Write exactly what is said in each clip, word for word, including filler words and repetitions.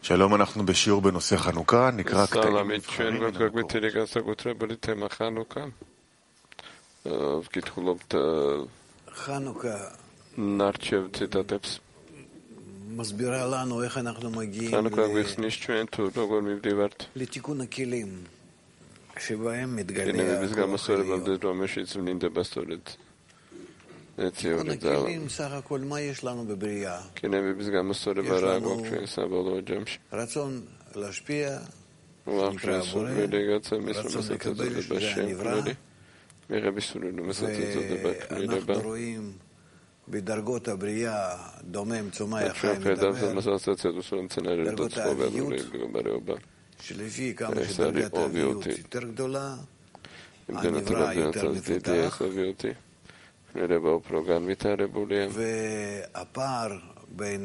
שלום, אנחנו בשיעור בנושא חנוכה, נקרא קטעים נבחרים מן המקור. חנוכה נרצ'ב ציטטפס. מסבירה לנו איך אנחנו מגיעים חנוכה וסנישצ'ואנטו לא מבדיברת. לתיקון הכלים שבהם מתגלה כן, בזגם הכוח מסורת העליון. במדד רמש נינדה בסורת. תיקון הכלים, סך הכל מה יש לנו בבריאה? כן, בזגם מסורת ברגוק שסבלו ג'מש. רצון להשפיע, ואחרי הבורא, ולגצה רצון מסורת לקבל שזה בשם הנברא, כללי. מרבי סורנו מסורת בקנה ואנחנו לבא. רואים בדרגות הבריאה דומם צומח חי עכשיו פרדם זה מדבר, מסורת צדו סורן צנרל דרגות תצפו ועלו האביות. לגמרי אובה. שלפי כמה אה, שדרגת סרי, האביות אוביותי. יותר גדולה, אם דנת הנברא רבי יותר נצל דידי מפותח, אסוביותי. נראה באו פרוגן מתערבו ליהם. והפער בין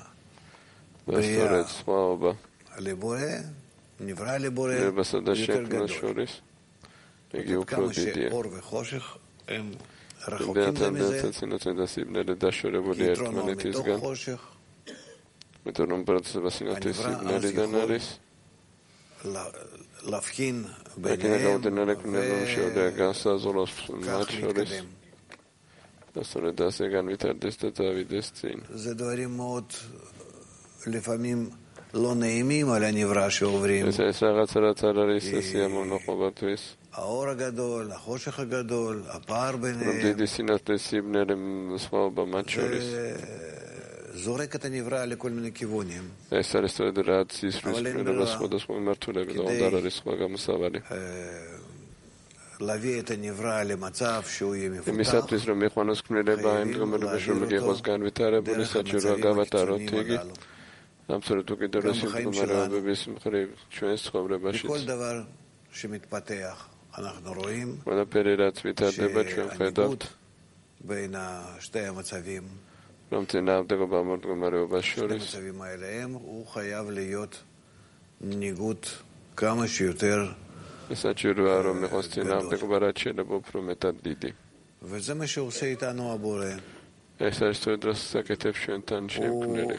בסורת הבריאה צפה אובה. לבורא, נברא לבורא, ובסדה יותר שקנה גדול. שוריס. הגיעו כמה פרודידיה. שאור וחושך הם רחוקים בינתן זה מזה, בינתן צינות נדסים נלדה שורבו כי ליאת יתרון אור מנית מתוך יסגן. חושך, מתורם פרצה בסינות הנברא יסיב אז נלידה יכול נריס. לה- להבחין וכן ביניהם, אגב דנלק נבום שיודע גסה זולוס וכך מאת שוריס. להתקדם. בסורת דסה גן ויתרדסת תאבידס צין. זה דברים מאוד לפעמים לא נעימים על הנברא שעוברים. וסעסרה צרה צרה ריסה סיימו נוחו בטוויס. האור הגדול, החושך הגדול, הפער ביניהם, רמדידי סינת יסיב נלם ספאו במאת שוריס. זורק את הנברא לכל מיני כיוונים. עשר אסטרד רעד סיסריס אבל אין פרדה ברירה. בספוד הספוד מרתולה כדי- בדעונדר הריסקו גם סבלי. להביא את הנברא למצב שהוא יהיה Misat מפותח, Israel Mechonos Knele Bain, חייבים Gomer להעביר Bishul אותו Megechos Gan Vitare, דרך Bonisat Shiro המצבים Gavat הקיצוניים Arot Tigi, הללו. Amsor Tuki גם Dorosim בחיים Gomara שלנו. Bebisim Khari, Chuen Skhobre בכל Bashit. דבר שמתפתח אנחנו רואים Wada Perirat Vitat Debat Chuen שהניגוד Khaidat, בין שתי המצבים, Ram Tinav Dego Bamot Gomara שני Bashuris, המצבים האלה הם, הוא חייב להיות ניגוד כמה שיותר, Misat Shiro Aro Mechos Tinav Dego Barat Shele Bo Prometat Didi. וזה מה שעושה איתנו הבורא. Esar Stodras Saketef Shuen Tan Shem הוא Knele.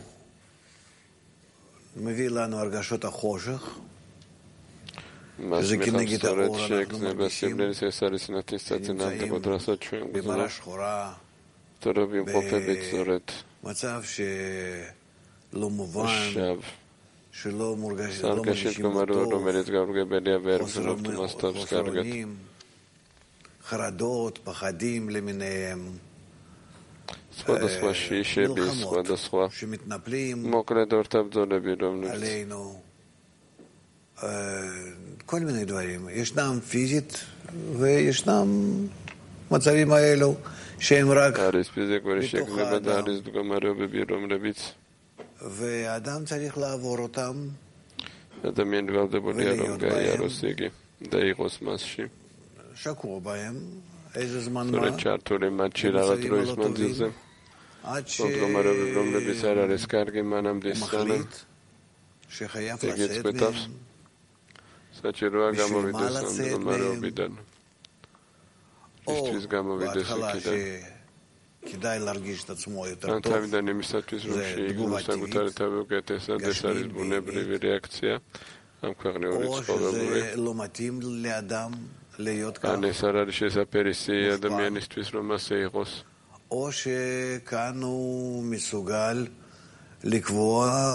מביא לנו הרגשות החושך, Mas שזה Mecham כנגד Soret האור Shek אנחנו Zne מרגישים Basim Neris Esar Sinatis Tatinav Dego נמצאים Drasat Shuen במראה Gzor. שחורה, Torobim Popebit Zoret. מצב שלא מובן, Shav. שלא מורגש, Sar לא Kashit מרגישים Gomaru בטוב, Romelit Gavrge Belia Verb חוסר Zolov Tumastav חוסר Skargat. אונים, חרדות, פחדים למיניהם, Svoda Sva Shishe Bis, מלחמות Svoda Sva. שמתנפלים Mokre Dortab Zole Birom Nus. עלינו, אה, כל מיני דברים. ישנם פיזית וישנם מצבים האלו שהם רק, Aris Pizek Verishek בתוך Nebad האדם. Aris Gomaru Bebirom Rebitz. והאדם צריך לעבור אותם, Adamien Valde Boliarom ולהיות Gai בהם. Arosigi. Daigos Masshi. שקוע בהם, איזה זמן מה, Sore Chartore Machila במצבים Atrois הלא טובים, Manzilze. עד Od Gomaru Bebirom Rebitz Aris Kargi Manam שהוא Distanam. מחליט שחייב תגיד לצאת בטח. מהם, Sachiroa בשביל Gamo מה Videsam לצאת Gomaru מהם? Bidan. או Istvis Gamo בהתחלה Videsam Kidan. שכדאי להרגיש את עצמו יותר Antav טוב, da nimisatvis זה ruši תגובה iglusa טבעית, gutari tabu gatesa desaris גשמית, bune בעימית, brivi reakcija. Am כבר או נאוריץ חובה בורי. שזה לא מתאים לאדם להיות כך, הנסרה רשיסה פריסי אדמייניסטוויס רומסי אירוס. או שכאן הוא מסוגל לקבוע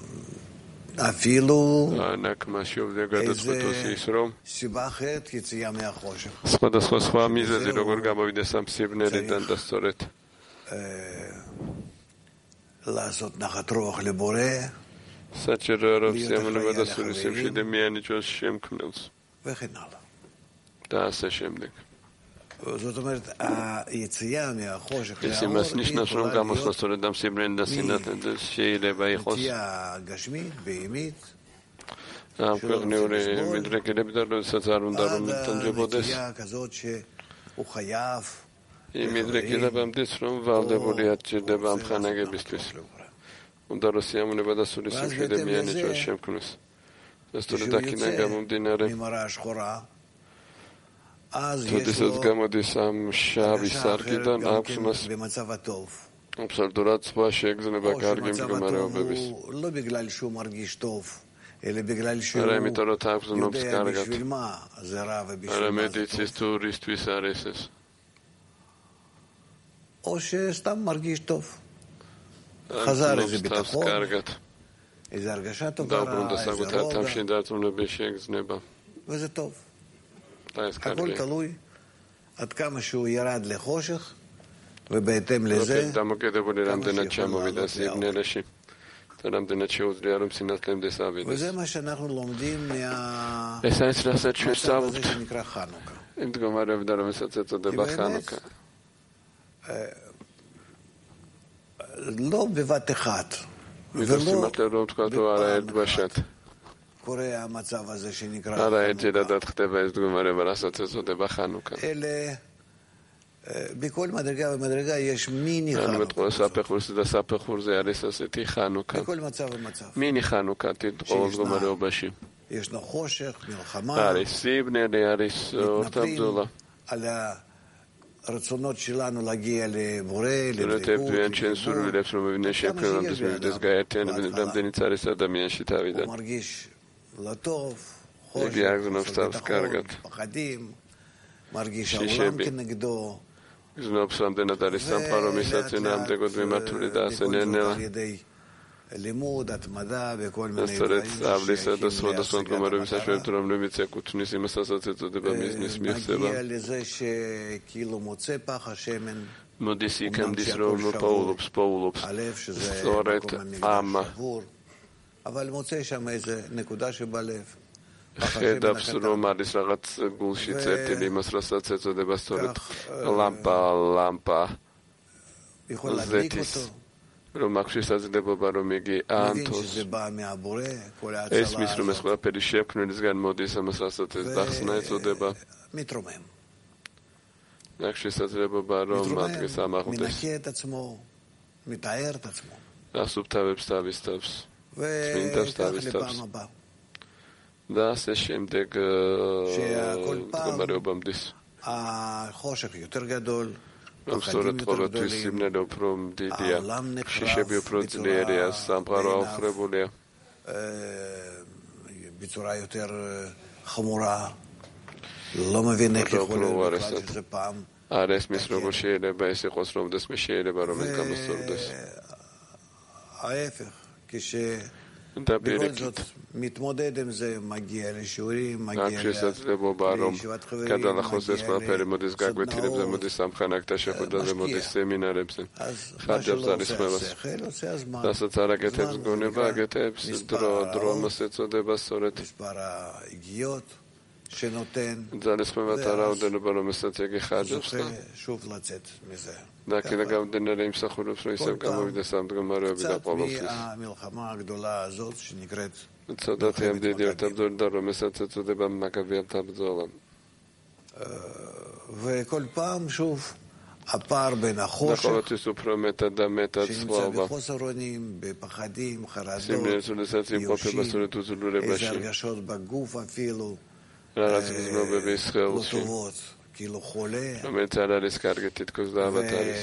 אפילו הענק משהו וגדת זכותו סיסרום. סיבה אחרת יציאה מהחושך. סחודה סחודה סחודה מי זה זה זהו. לא גורגה בוידסם סיבנה צריך. לידן דסטורט. לעשות נחת רוח לבורא, סצ'ר רוב להיות סיימנו אחראי על בדסוריסים החברים. שדמייני ג'וס שם קנלס. וכן הלאה. תעשה שם דק. זאת אומרת, היציאה מהחושך Если לאור μας nicht nach יכולה Rungamos להיות Losore dam Sibren da Sinat das Sheile Baihos. נטייה גשמית, בהימית, Am שלא כבר רוצים נאורי לסבול, מדרקי לבדלו סצרון דרום עד תנג'בודס. הנטייה כזאת שהוא חייב, I מדרקי לבם דסרום ועלדה בוליאת שדבם חנגה בסטוס. ודרו סיימו לבדה סוליסים ואז שדמי בהתאם יניג'ו לזה, השם כנוס. אז כשהוא תולדה קינה גם יוצא ומדינרי. ממראה השחורה, אז יש תודיסת לו גם עדיסם שעה הרגשה ויסר אחרת קידון גם אב כן כשמס. במצב הטוב. აბსოლუტურად სხვა შეეგზნება კარგი მდგომარეობების. לא בגלל שהוא מרגיש טוב, אלא בגלל שהוא არა იმიტომ რომ თავს ნობს יודע კარგად. בשביל מה זה רע არა ובשביל מה זה მედიცის טוב. ტურისთვის არის ეს. או שסתם מרגיש טוב. חזר איזה ნობს თავს ביטחון, კარგად. איזה הרגשה טובה, დაუბრუნდა איזה საკუთარ רוגע, თამში დარწმუნების შეეგზნება. וזה טוב. და ეს הכל კარგია. תלוי עד כמה שהוא ירד לחושך, ובהתאם לזה, დამოკიდებული რამდენად שיכול ჩამოვიდა לעלות სიბნელეში და რამდენად შეუძლია რომ სინათლემდე ავიდეს. וזה מה שאנחנו לומדים מה... ეს არის რასაც ჩვენ מהמצב הזה სწავლობთ. שנקרא חנוכה. იმ მდგომარეობიდან რომელსაც ეწოდება כי באמת, ხანუკა. לא בבת אחת, მითხრა ולא სიმართლე რომ თქვა რომ არა בפעם ერთბაშად. אחת קורה המצב הזה שנקרא არა חנוכה. ერთჯერადად ხდება ეს მდგომარეობა რასაც ეწოდება ხანუკა. אלה, בכל מדרגה ומדרגה יש מיני ანუ חנוכה. მეტყვა საფეხურზე და საფეხურზე არის ასეთი ხანუკა. בכל מצב ומצב. მინი ხანუკა თით ყოველ მდგომარეობაში. ישנו חושך, מלחמה, არის სიბნელე, არის ორთაბრძოლა. על הרצונות שלנו להגיע לבורא, რეთებიან ჩვენ לדבקות, სურვილებს რომ მივიდნენ შეფრენამდე მივიდეს გაერთიანებიდან რამდენიც არის ადამიანში הוא თავიდან. מרגיש לא טוב, იგი აგზნობს חושך, თავს ביטחון, კარგად. פחדים, מרגיש שישב העולם בי. כנגדו, გზნობს რამდენად არის სამყარო მისაც წინააღმდეგოდ მიმართული და ასე ნენელა. על ידי לימוד, התמדה, בכל და מיני სწორედ דברים სწავლისა და ששייכים სხვადასხვა להשגת მდგომარეობის המטרה. საშუალებით რომლებიც ეკუთვნის იმასაც ეწოდება მიზნის მიღწევა. מגיע לזה שכאילו מוצא פח השמן, მოდის იქამდე אמנם რომ שהכל პაულობს, პაულობს. הלב שזה სწორედ מקום המקדש ამ שבור, אבל מוצא שם איזה נקודה שבלב. פח השמן ხედავს რომ הקטן. არის რაღაც გულში ו- წერტილი იმას რასაც ეწოდება სწორედ כך, ლამპა, ლამპა. יכול להדליק זეთის. אותו, რომ აქვს შესაძლებლობა რომ იგი מבין აანთოს. שזה בא מהבורא, כל ეს მის ההצלה რომ ეს הזאת, ყველაფერი შექმნილისგან მოდის ამას რასაც ეს დახსნა ეწოდება. מתרומם. აქვს შესაძლებლობა რომ מתרומם, ადგეს ამაღლდეს. מנקה את עצמו, מתאר את עצמו, ასუფთავებს თავის თავს. წმინდავს וכך თავის לפעם თავს. הבאה. და ასე შემდეგ שכל פעם- მდგომარეობამდის. החושך יותר גדול, რომ פחדים სწორედ יותר ყოველთვის גדולים, სიმნელე უფრო დიდია. העולם נחרב შიშები უფრო ძლიერია, בצורה სამყარო בעיניו, აოხრებულია. אה, בצורה יותר אה, חמורה, לא מבין איך יותר יכול להיות ברור, בכלל הרסת. שזה פעם. არ ესმის როგორ შეიძლება ეს იყოს რომ დესმე შეიძლება რომ ეს გამოსწორდეს. ההפך, და כשבכל პირიქით זאת מתמודד עם זה, מגיע לשיעורים, מגיע აქვს შესაძლებლობა რომ לישיבת חברים, გადალახოს ეს מגיע ყველაფერი მოდის გაკვეთილებზე, לסדנאות, მოდის სამხანაკთა შეხვედრაზე, משקיע. მოდის სემინარებზე. אז מה ხარჯავს שלא არის עושה ყველას. השכל, עושה הזמן. რასაც არ აკეთებს זמן, გონება, זה აკეთებს נקרא დრო, מספר დრო האות, მას ეწოდება სწორედ. מספר ההגיעות שנותן, ძალისხმევათ ואז რაოდენობა რომელსაც იგი ხარჯავს და זוכה שוב לצאת מזה. და კიდე გამომდინარე იმსახურებს რომ ისევ כל გამოვიდეს ამ მდგომარეობიდან קצת ყოველთვის. מהמלחמה הגדולה הזאת שנקראת, ცოტათი ამ დიდი ერთაბრძოლა და რომელსაც ეწოდება მაგავიათა ბრძოლა. וכל פעם שוב הפער בין და החושך ყოველთვის უფრო მეტად და მეტად שנמצא სხვაობა. בחוסר אונים, בפחדים, חרדות, სიმღერას როდესაც იმყოფება ייאושים, სწორედ איזה უძლურებაში. הרגשות בגוף אפילו, რაღაც გზნობების לא ხელში. טובות, כאילו חולה, რომელიც არ არის კარგი თითქოს დაავად არის.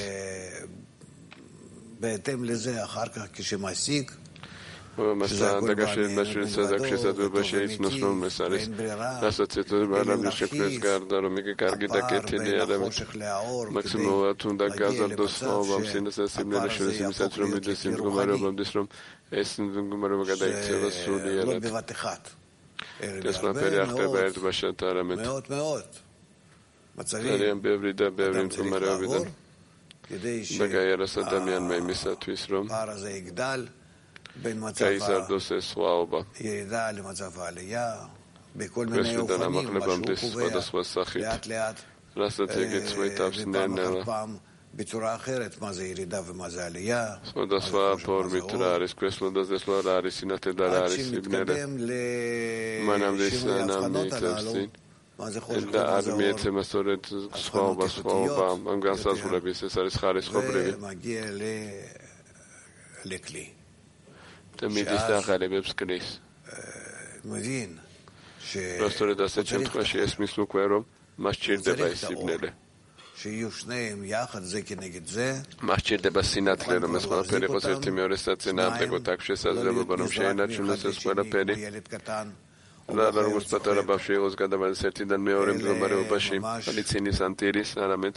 ובהתאם לזה אחר כך כשמעסיק, მასთან დაკავშირებაში შესაძლოა შესაძლებლობა შეიცნოს რომ ეს არის ואין ברירה, რასაც ეწოდება אלא რამის შექმნის להכיל გარდა რომ იგი კარგი და הפער კეთილი בין არის החושך לאור, მაქსიმალურად უნდა להגיע გაზარდოს למצב სხვაობამ שה- სინასა სიმნელე הפער შორის הזה იმისაც יהפוך რომ להיות მიდის იმ יותר მდგომარეობამდის რომ ეს მდგომარეობა გადაიქცევა זה לא სულიერად בבת אחת, אלא ეს ყველაფერი בהרבה არ ხდება מאוד, ერთბაშად არამედ מאות מאות מצבים, ძალიან ბევრი და ბევრი אדם צריך მდგომარეობიდან לעבור, כדי და გაიაროს ადამიანმა imისათვის რომ שהפער הזה יגדל בין מצב გაიზარდოს ეს სხვაობა הירידה למצב העלייה, בכל מיני כסף דן אופנים, המחלבה משהו სხვადასხვა קובע სახით. לאט לאט, რასაც იგი წვეთავს ופעם ნენელა אחר פעם בצורה אחרת, מה זה ירידה ומה זה עלייה, სხვადასხვა מה זה חושך, מה ფორმით זה რა אור. არის ქვესლოდა ზესლა რა არის სინათლე და რა עד არის სიბნელე שמתקדם მანამდე לשינוי ההבחנות სანამ הללו, მიწევსინ מה זה חושך და ומה არ זה אור, მიეცემა სწორედ სხვაობა სხვაობა ამ განსაზღვრების ეს არის ხარისხობრივი ומגיע ל- לכלי. და მიდის და აღარებებს კრის מבין ש- რა სწორედ ასეთ შემთხვევაში ესმის უკვე რომ მას ჭირდება ეს სიბნელე მას ჭირდება სინათლე, რომ ეს ყველაფერი იყოს ერთი მეორეს საწინააღმდეგოდ, აქ შესაძლებლობა, რომ შეინარჩუნოს ეს ყველაფერი. და როგორც პატარა ბავშვი იყოს გადამავალს ერთიდან მეორე მდგომარეობაში, ხალი ცინის ან ტირის, არამედ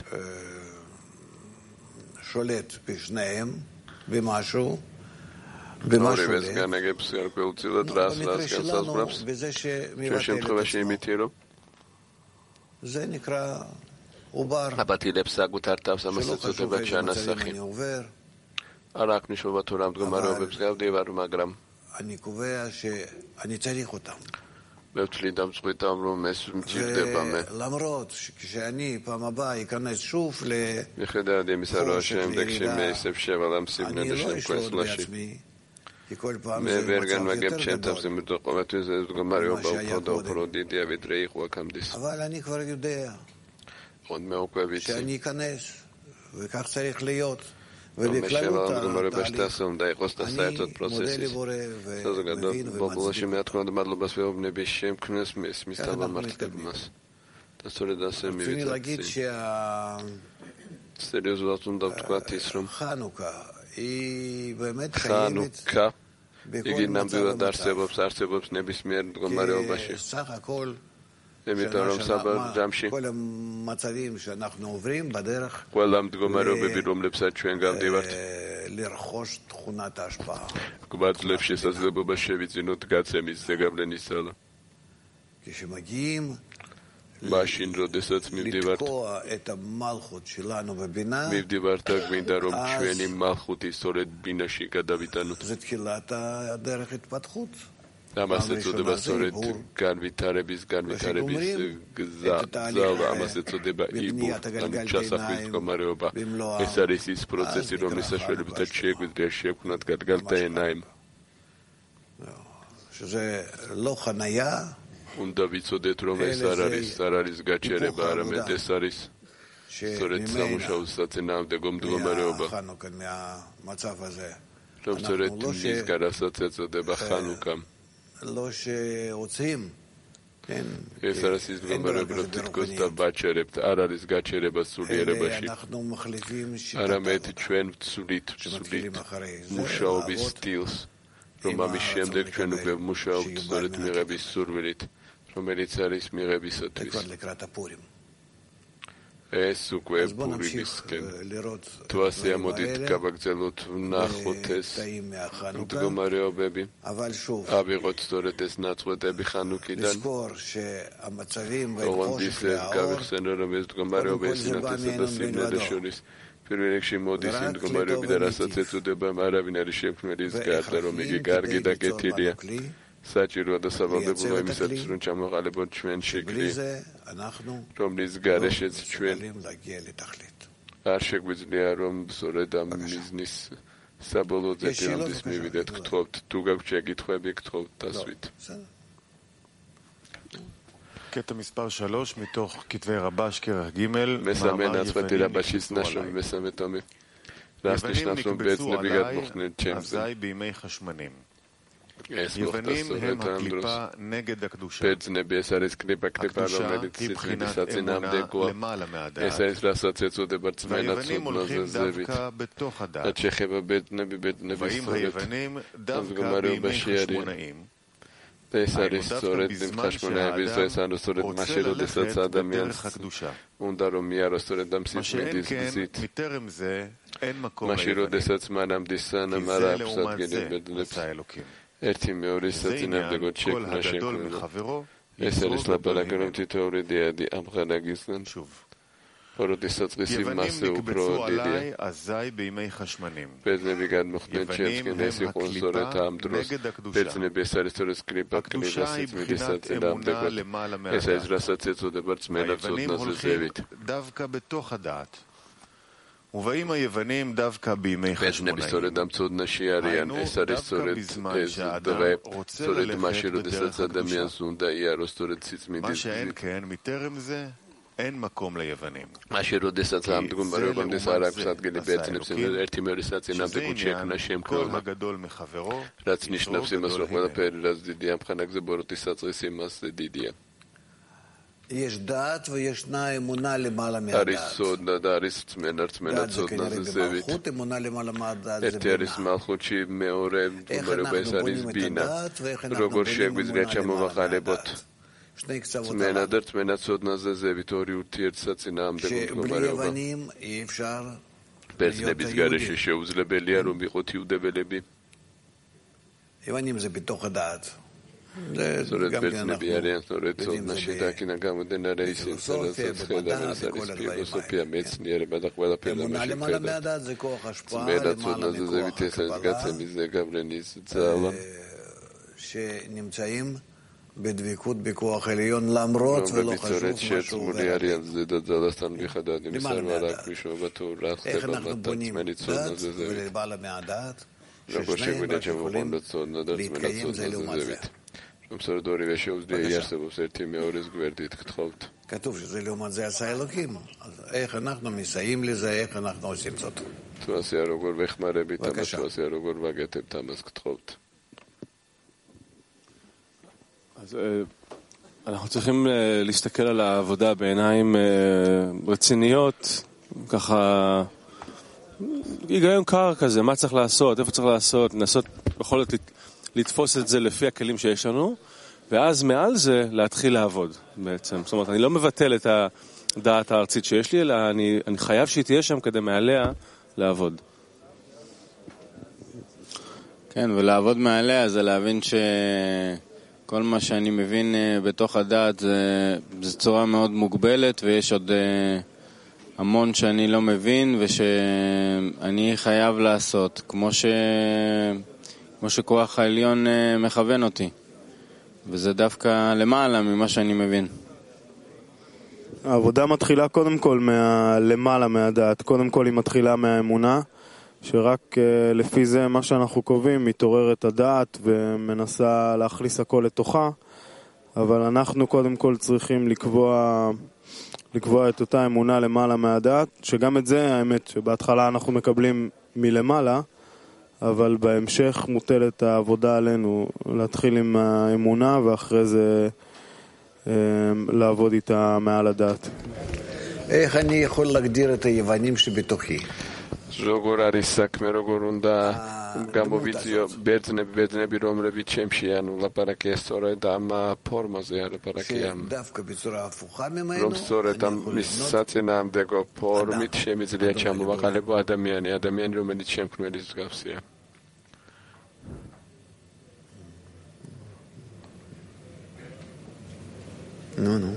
შოლეთ ბიშნეემ ბიმაშუ ბიმაშუეს განაგებს გარკვეულწილად რას რას განსაზღვრავს. ჩვენ შემთხვევაში იმითი, რომ זה נקרא עובר. აბათილებს საკუთარ თავს ამას ეწოდება ჩანასახი. არ აქვს მნიშვნელობა თუ რა მდგომარეობებს გავდივარ, მაგრამ אני קובע שאני צריך אותם. მე ვთვლი დამწყვიტავ, რომ ეს მჭირდება მე. למרות שכשאני פעם הבאה אכנס שוב ל... მიხედავად იმისა, რომ შემდეგში მე ისევ შევალ ამ სიგნალში მკვესლაში. მე ვერ განვაგებ ჩემ თავს, იმიტომ რომ ყოველთვის ეს მდგომარეობა უფრო და უფრო დიდია, ვიდრე იყო აქამდე. אבל אני כבר יודע. עוד მე უკვე ვიცი. שאני אכנס, וכך צריך להיות. ובכללות התהליך, אני מודה לבורא ומבין בבולשים מהתכונות מדלובס ואובנבי שם כנס מס מסתבר מרתקבמס. תסורי דעשה רציני להגיד שהחנוכה היא באמת קיימת בכל מצב ומצב. סך הכל იმიტომ საბარ ჯამში כל המצבים שאנחנו עוברים בדרך ყველა მდგომარეობები რომლებსაც ჩვენ გავდივართ לרכוש תכונת ההשפעה. გვაძლევს შესაძლებლობა შევიძინოთ გაცემის ზეგავლენის ძალა. כשמגיעים მაშინ როდესაც მივდივართ לתקוע את המלכות שלנו בבינה, მივდივართ და გვინდა რომ ჩვენი მალხუთი სწორედ ბინაში გადავიტანოთ. זה תחילת הדרך התפתחות. ამას ეწოდება სწორედ განვითარების განვითარების გზა, ამას ეწოდება იბუ, ანუ ჩასახვის მდგომარეობა. ეს არის ის პროცესი, რომლის საშუალებითაც შეგვიძლია შევქმნათ გადგალთა ენაიმ. שזה לא חניה, უნდა ვიცოდეთ, რომ ეს არ არის არ არის გაჩერება, არამედ ეს არის სწორედ სამუშაოს საწინააღმდეგო მდგომარეობა. რომ სწორედ მის გარასაც ეწოდება ხანუკა. לא שרוצים, כן, ეს არის ის მდგომარეობა, რომ თითქოს და ვაჩერებთ, არ არის გაჩერება სულიერებაში. אנחנו מחליפים არამედ ჩვენ ვცვლით, ვცვლით მუშაობის სტილს, რომ ამის შემდეგ ჩვენ უკვე ვმუშაობთ სწორედ მიღების სურვილით, რომელიც არის მიღებისათვის. ეს უკვე პურიმისკენ. თუ ასე ამოდით გავაგრძელოთ, ვნახოთ ეს მდგომარეობები. ავიღოთ სწორედ ეს ნაწყვეტები ხანუკიდან. ოღონდ ისე გავიხსენო, რომ ეს მდგომარეობა სინათლესა და სიმნადეს შორის პირველ რიგში მოდის იმ მდგომარეობიდან, რასაც ეწოდება არავინ არის შექმნილი ის გარდა, რომ იგი კარგი და კეთილია. საჭიროა და სავალდებულო იმისათვის, რომ ჩამოყალიბოთ ჩვენ შეკრი, რომლის გარეშეც ჩვენ არ შეგვიძლია, რომ სწორედ ამ მიზნის საბოლოო წერტილამდე მივიდეთ. გთხოვთ, თუ გაქვთ შეკითხვები, გთხოვთ დასვით. קטע מספר שלוש מתוך כתבי רבש כרך ג' מסמן נצפתי רבשיס נשום מסמן תומי רסניש נשום בעצם נביגת מוכנית צ'מזן אזי בימי חשמנים Es יוונים הם הקליפה נגד הקדושה. בצנבי אסריס קליפה קליפה לומדת מבחינת אמונה למעלה מהדעת. אסריס לעשות יצאו דבר צמנה והיוונים הולכים דווקא בתוך הדעת. עד שחבה בית נבי בית נבי ואם סורת. היוונים דווקא בימי חשמונאים. אסריס סורת עם חשמונאים ואסריס סורת מה שלודסת האדמיינס. უნდა რომ მიარო სწორედ ამ სისმედის გზით. מטרם זה אין מקום מה שלודסת זמנם דיסן אמר אפסת גדבדלפס. ერთი მეორის საწინააღმდეგოდ შექმნა შექმნა. ეს არის ლაპარაკი, რომ თითოეული დიადი ამღანაგისგან როდესაც წესი მასე უფრო დიდია. ბერძნები გადმოხდნენ ჩემსკენ, ეს იყო სწორედ ამ დროს. ბერძნები ეს არის სწორედ სკრიპა კნიბა სიწმინდის საწინააღმდეგოდ. ეს არის რასაც ეწოდება რწმენა ცოდნაზე ზევით. ובאים היוונים דווקא בימי חשמונאים. სწორედ ამ ცოდნაში არიან, ეს არის სწორედ ეს დღე, სწორედ მაშინ როდესაც ადამიანს უნდა იაროს სწორედ სიწმინდის. מה שאין כן, מטרם זה אין מקום ליוונים. მაშინ როდესაც ამ მდგომარეობამდე არ აქვს ადგილი ბერძნებს, ერთი მეორის საწინააღმდეგოდ შექმნა შემქმნელმა. რაც ნიშნავს იმას, რომ ყველაფერი რაც დიდი ამ ხანაგზე ბოროტის საწყისი იმას დიდია. არის სოდნა და არის წმენა, რწმენა ცოდნაზე ზევით. ერთი არის მალხუთში, მეორე მდგომარეობა ეს არის ბინა. როგორ შეგვიძლია ჩამოვაყალიბოთ წმენა და რწმენა ცოდნაზე ზევით ორი ურთიერთსაწინააღმდეგო მდგომარეობა. ბერძნების გარეშე შეუძლებელია რომ იყოთ იუდეველები. სწორედ ბერძნები არიან, სწორედ ცოდნაში და აქედან გამომდინარე ისინი სადაც ხედავენ ეს არის ფილოსოფია, მეცნიერება და ყველაფერი ამაში ხედავთ. წმენა ცოდნაზე ზევით ეს არის გაცემის ზეგავლენის ძალა. שנמצאים בדבקות בכוח עליון למרות ולא חשוב מה שהוא עובר. איך אנחנו בונים דת ולבעל מהדעת ששניהם רק יכולים להתקיים זה לעומת זה. כתוב שזה לעומת זה עשה אלוקים. אז איך אנחנו מסייעים לזה, איך אנחנו עושים זאת. בבקשה. אז אנחנו צריכים להסתכל על העבודה בעיניים רציניות, ככה היגיון קר כזה, מה צריך לעשות, איפה צריך לעשות, לנסות בכל זאת לתפוס את זה לפי הכלים שיש לנו, ואז מעל זה להתחיל לעבוד בעצם. זאת אומרת, אני לא מבטל את הדעת הארצית שיש לי, אלא אני, אני חייב שהיא תהיה שם כדי מעליה לעבוד. כן, ולעבוד מעליה זה להבין ש... כל מה שאני מבין בתוך הדעת זה, זה צורה מאוד מוגבלת, ויש עוד המון שאני לא מבין ושאני חייב לעשות, כמו, ש, כמו שכוח העליון מכוון אותי. וזה דווקא למעלה ממה שאני מבין. העבודה מתחילה קודם כל מה, למעלה מהדעת. קודם כל היא מתחילה מהאמונה, שרק uh, לפי זה מה שאנחנו קובעים מתעוררת הדעת ומנסה להכניס הכל לתוכה, אבל אנחנו קודם כל צריכים לקבוע, לקבוע את אותה אמונה למעלה מהדעת, שגם את זה האמת שבהתחלה אנחנו מקבלים מלמעלה, אבל בהמשך מוטלת העבודה עלינו להתחיל עם האמונה ואחרי זה um, לעבוד איתה מעל הדעת. איך אני יכול להגדיר את היוונים שבתוכי? როგორ არის საქმე, როგორ უნდა გამოვიწიო ბერძნები, ბერძნები რომლებიც ჩემშია, ნუ ლაპარაკია სწორედ ამ ფორმაზე, ლაპარაკია რომ სწორედ ამ საწინააღმდეგო ფორმით შემიძლია ჩამოვაყალიბო ადამიანი, ადამიანი რომელიც შემქმნელის მსგავსია. נו, נו.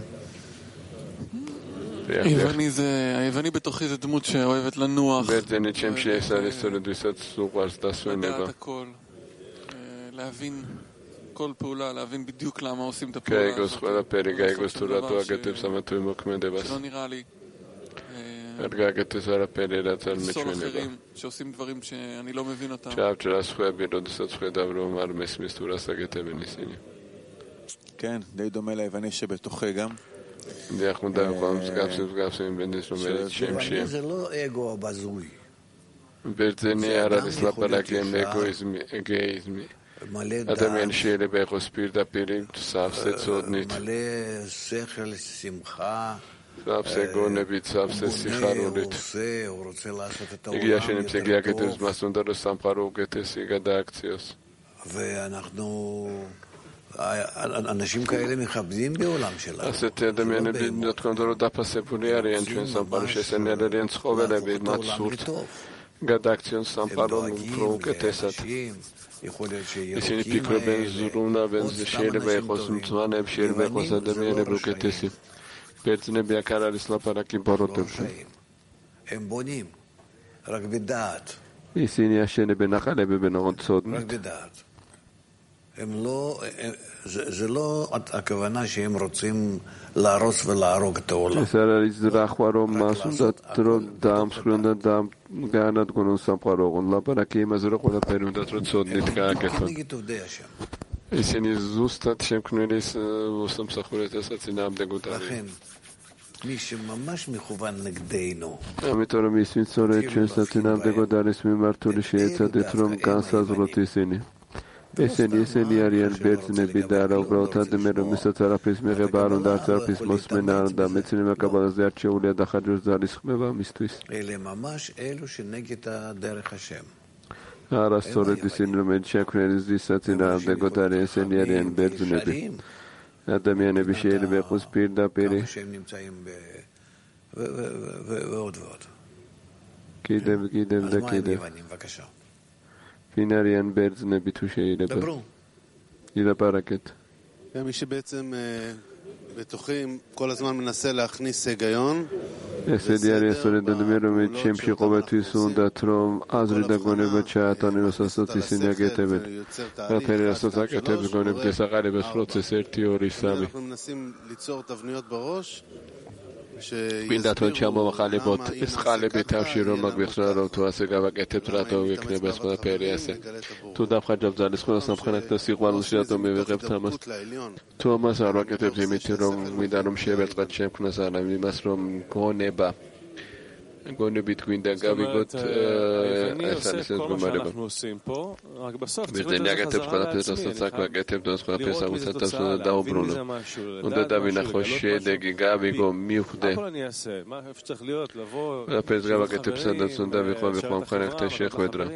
היווני זה, היווני בתוכי זה דמות שאוהבת לנוח. ברג'ני צ'משי ישראל סטודנטויות סופרס דסוינבה. לדעת הכל, להבין כל פעולה, להבין בדיוק למה עושים את הפעולה. כאגוס חולה פריג, האגוס תורתו הגתם סמטוי מוקמדבס. שלא נראה לי. הרגע הגתס על הפריד עצל לפסול אחרים שעושים דברים שאני לא מבין אותם. שעב של הסחויה בירוד עשת סחויה דברו אמר מסמיס תורס הגתה בניסיני. כן, די דומה ליווני שבתוכי גם. אנחנו דברים סגפסים סגפסים בניס לומדת שמשייה. זה לא אגו הבזוי. ברצני הרדיס לפלגים אגואיזמי, אגאיזמי. אדמיין שילה באחוס פירדה פירים, ספסה צודנית. מלא שכל, שמחה. ספסה גונבית, ספסה שיחרונית. הוא רוצה לעשות את העולם הגיע שנמצא הגיע גטס מסונדרו סמכרו גטס יגדה אקציוס. ואנחנו... אנשים כאלה מכבדים בעולם שלנו. אז תדמיין בדיוק כמדורו דפה ספורי אריין שuen סמפרו שסן אריין צחובה לביד מצורת גדקציון סמפרו מופרו גטסת איסיני פיקרו בין זורונה בין זה שילה ביחוס מצואנה בשילה ביחוס אדמיין ברו גטסי ברצנה בייקר על סלפרקים ברותם הם בונים רק בדעת איסיני השני בנחלה בבנהון צודנית רק בדעת הם לא, זה, זה לא הכוונה שהם רוצים להרוס ולהרוג את העולם. בסדר, יזרח ורום מסונדת דם, סכרונדת דם, גענת גונון סמפרוגון, לפרקים הזרוק ולפרימדת רצות נתקע כתון. איסיני זוסטת שם כנוליס וסתם סחורית הסצינם דגותה. לכן, מי שממש מכוון נגדנו. אמיתור מיסמין צורת שסצינם דגודריס ממרתולי שיצא דתרום כנסה זרותי סיני. ესენი ესენი არიან ბერძნები და რა უბრალოდ ადამიანი რომელსაც არაფრის მიღება არ უნდა არც არაფრის მოსმენა არ უნდა მეცნიერება კაბალაზე არჩეულია და ხარჯვის ძალისხმება მისთვის არასწორად ისინი რომელიც შექმნილი ზისად წინააღმდეგოდ არიან ესენი არიან ბერძნები ადამიანები შეიძლება იყოს პირდაპირ კიდევ კიდევ და კიდევ ვინ არიან ბერძნები თუ შეიძლება ილაპარაკეთ מי שבעצם בתוכים כל הזמן מנסה להכניס היגיון ესენი არიან სწორედ ადამიანები რომელიც ჩემში ყოველთვის უნდათ რომ აზრი და გონება ჩაატანონ რასაც ისინი აკეთებენ რაფერი რასაც აკეთებს გონების აყარებას პროცესი ერთი ორი სამი אנחנו מנסים ליצור תבניות בראש ვინდათ რომ ჩამოვახალებოთ ეს ყალები თავში რომ აგვიხსნა რომ თუ ასე გავაკეთებთ რატო ვიქნება ეს ყველაფერი ასე თუ დავხარჯავთ ძალისხმევას სამხანაკ და სიყვარულს რატო მივიღებთ ამას თუ ამას არ ვაკეთებთ იმით რომ მინდა რომ შევერწყათ შემქმნას არა იმას რომ გონება გონებით გვინდა გავიგოთ ეს არის მდგომარეობა ვიზენი აკეთებს ყველაფერს რასაც აქ ვაკეთებთ და ყველაფერს აუცილებლად უნდა დაუბრუნო უნდა დავინახო შედეგი გავიგო მივხვდე ყველაფერს გავაკეთებ სადაც უნდა ვიყო ვიყო მხარეხთა შეხვედრა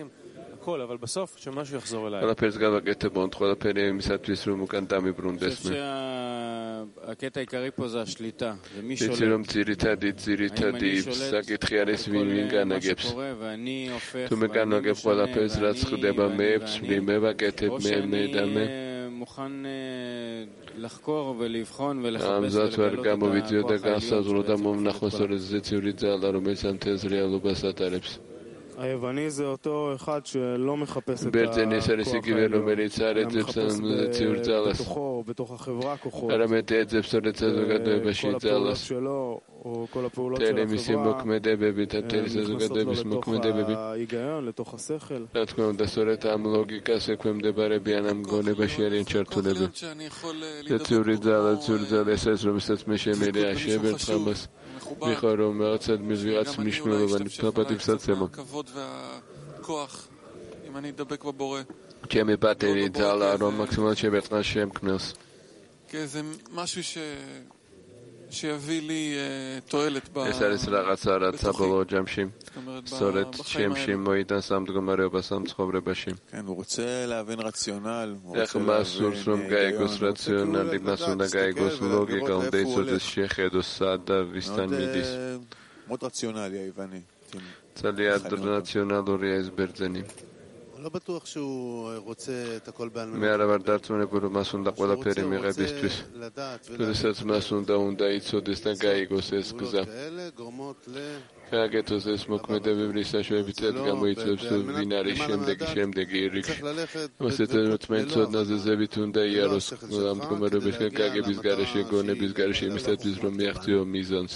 ყველაფერს გავაკეთებ ond ყველაფერი იმისათვის რომ უკან დამიბრუნდეს მე הקטע העיקרי פה זה השליטה. ומי שולט. יצרום ציריתדי, ציריתדי, סקטחי ארס וינגן אגפס. tu מגן אגף כל הפס רץ חדבה מאפס, ממבה כתב ממדמה. מוכן לחקור ולבחון ולחפש ולגלות את הפעולות. גם בביצוע דגס אז לא דמום נחוסר זה ציורית זה על הרומץ אנטזריה לא בסת ארפס. היווני זה אותו אחד שלא מחפש את בעצם נסר סיגבר ומריצר את זה ציור זלס בתוכו, בתוך החברה כוחות הרמת את זה בסורת זוגדוי בשיט זלס או כל הפעולות של תהנה מסימוק מדי בבית התריס הזוגדוי בסמוק מדי בבית ההיגיון, לתוך השכל לתקום דסורת המלוגיקה סקום דברי ביאנם גונה בשירין צ'רטו לבי זה ציורית זלס ציור זלס עשרו מסת משמרי השבר תחמס מיכרו מארצת מזבירת משמלו ונתנפת הפסצמה והכוח, אם אני אדבק בבורא. ჩემი ბატერი ძალა რომ მაქსიმალურად შევეწყნას შემქმნელს. כן, זה משהו ש... שיביא לי תועלת ב... ეს არის რაღაცა რაც საბოლოო ჯამში სწორედ ჩემში მოიტანს სამდგომარეობა სამცხოვრებაში. כן, הוא רוצה להבין רציונל. איך მასურს რომ გაიგოს რაციონალი, მას უნდა გაიგოს ლოგიკა, უნდა იცოდეს შეხედოს სად და ვისთან მიდის. מאוד רציונלי היווני. ძალიან რაციონალურია ეს ბერძენი. לא בטוח שהוא רוצה את הכל בעל მე არა ვარ დარწმუნებული რომ მას უნდა ყველაფერი მიღებისთვის. თუმცა მას უნდა უნდა იცოდეს და გაიგოს ეს გზა. გააკეთოს ეს მოქმედებები საშუალებით გამოიწევს ვინ არის შემდეგი შემდეგი რიგში. ასეთ მოწმენდ ზეზებით უნდა იაროს ამ მდგომარეობაში გაგების გარეშე გონების გარეშე იმისათვის რომ მიაღწიო მიზანს.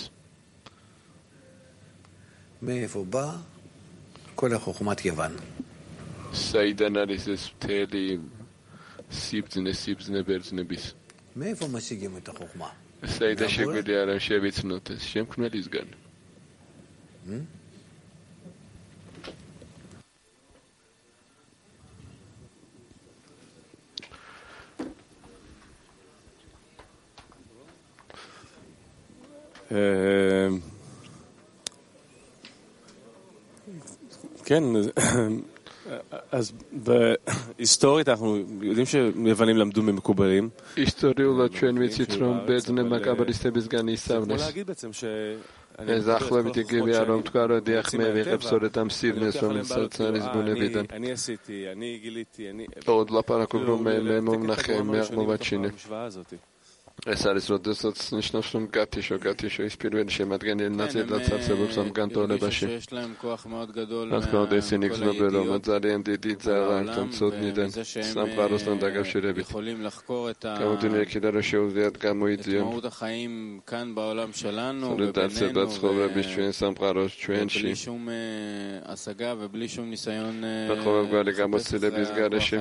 מאיפה בא כל החוכמת יוון? საიდან არის ეს მთელი სიბძნე სიბძნე ბერძნების? מאיפה משיגים את החוכמה? საიდან შეგვიძლია რა შევიცნოთ ეს შემქმნელისგან? כן, אז בהיסטורית אנחנו יודעים שיוונים למדו ממקובלים. היסטוריולת ჩვენ ვიცით რომ ბერძნებმა კაბალისტებისგან ისწავლეს. ეს ახლობით იგივეა რომ თქვა რომ დიახ მე ვიღებ სწორედ ამ სიბნეს რომელსაც არის ბუნებიდან. אני עשיתי, אני גיליתי, אני עוד ლაპარაკობ რომ მე მე მომნახე მე აღმოვაჩინე. ეს არის როდესაც ნიშნავს რომ გათიშო გათიშო ის პირველი შემადგენელი ნაწილად არსებობს ამ განტოლებაში. რა თქმა უნდა ისინი გრძნობენ რომ ძალიან დიდი ძალა ამ ცოდნიდან სამყაროსთან დაკავშირებით. გამოდიները კიდე რომ შეუძლიათ გამოიძიონ. სოლიდარცება ცხოვრების ჩვენ სამყაროს ჩვენში. ყოველგვარი გამოცდილების გარეშე.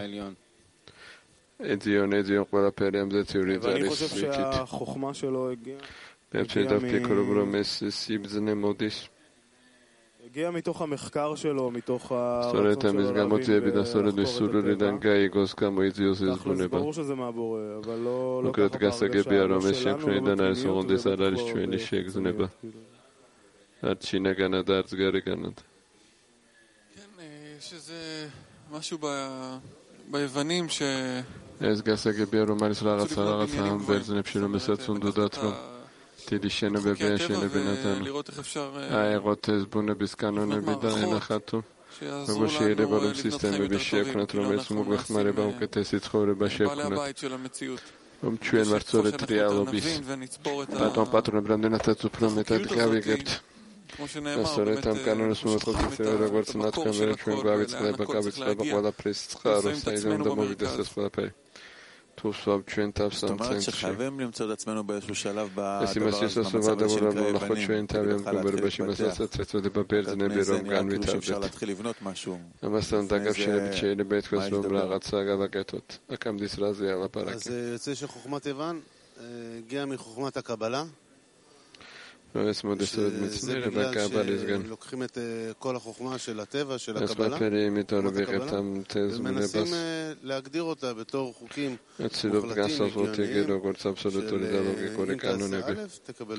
ეძიონ ეძიონ ყველაფერი ამზე ციური ძალის ვიქით. მე ვფიქრობ რომ ეს სიბძნე მოდის הגיע מתוך המחקר שלו, מתוך הרצון שלו להבין ולחקור את הטבע. תכל'ס ברור שזה מהבורא, אבל לא ככה בהרגשה שלנו, לא בתבניות ובחיצוניות. כן, יש איזה משהו ביוונים ש... Ez gasa che Piero Maris la razza la razza verzne pshino mesatsun dodatro tidi shene bebe shene benatan aerot ezbune biskanon bidane khatu כמו שיהיה בעולם סיסטם ובשקונת רומץ מוגח מראה באוקטס יצחור בשקונת ומצוין מרצור את ריאלו ביס פתאום פטרון ברנדן התצו פרומט עד גביגת הסורתם קנון סמות חוקצים רגור צנת כמרת שום גביץ חלב בגביץ חלב בכל הפריס צחרו סייזם דמו ודסס כל הפרי תוסף צ'וין תפסם זאת אומרת שחייבים למצוא את עצמנו באיזשהו שלב בדבר הזה, במצב הזה שנקרא יוונים, ולהתחיל שאפשר להתחיל לבנות משהו. אז יוצא שחוכמת יוון הגיעה מחוכמת הקבלה, שזה בגלל שלוקחים את כל החוכמה של הטבע, של הקבלה, ומנסים להגדיר אותה בתור חוקים מוחלטים הגיוניים, שאם תעשה א' תקבל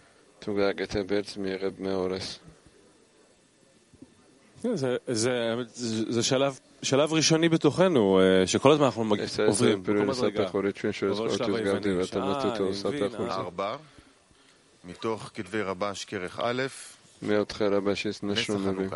ב'. זה שלב ראשוני בתוכנו, שכל הזמן אנחנו עוברים בכל מדרגה. עבור שלב היווני, שעה, ארבע מתוך כתבי רבש כרך א', נס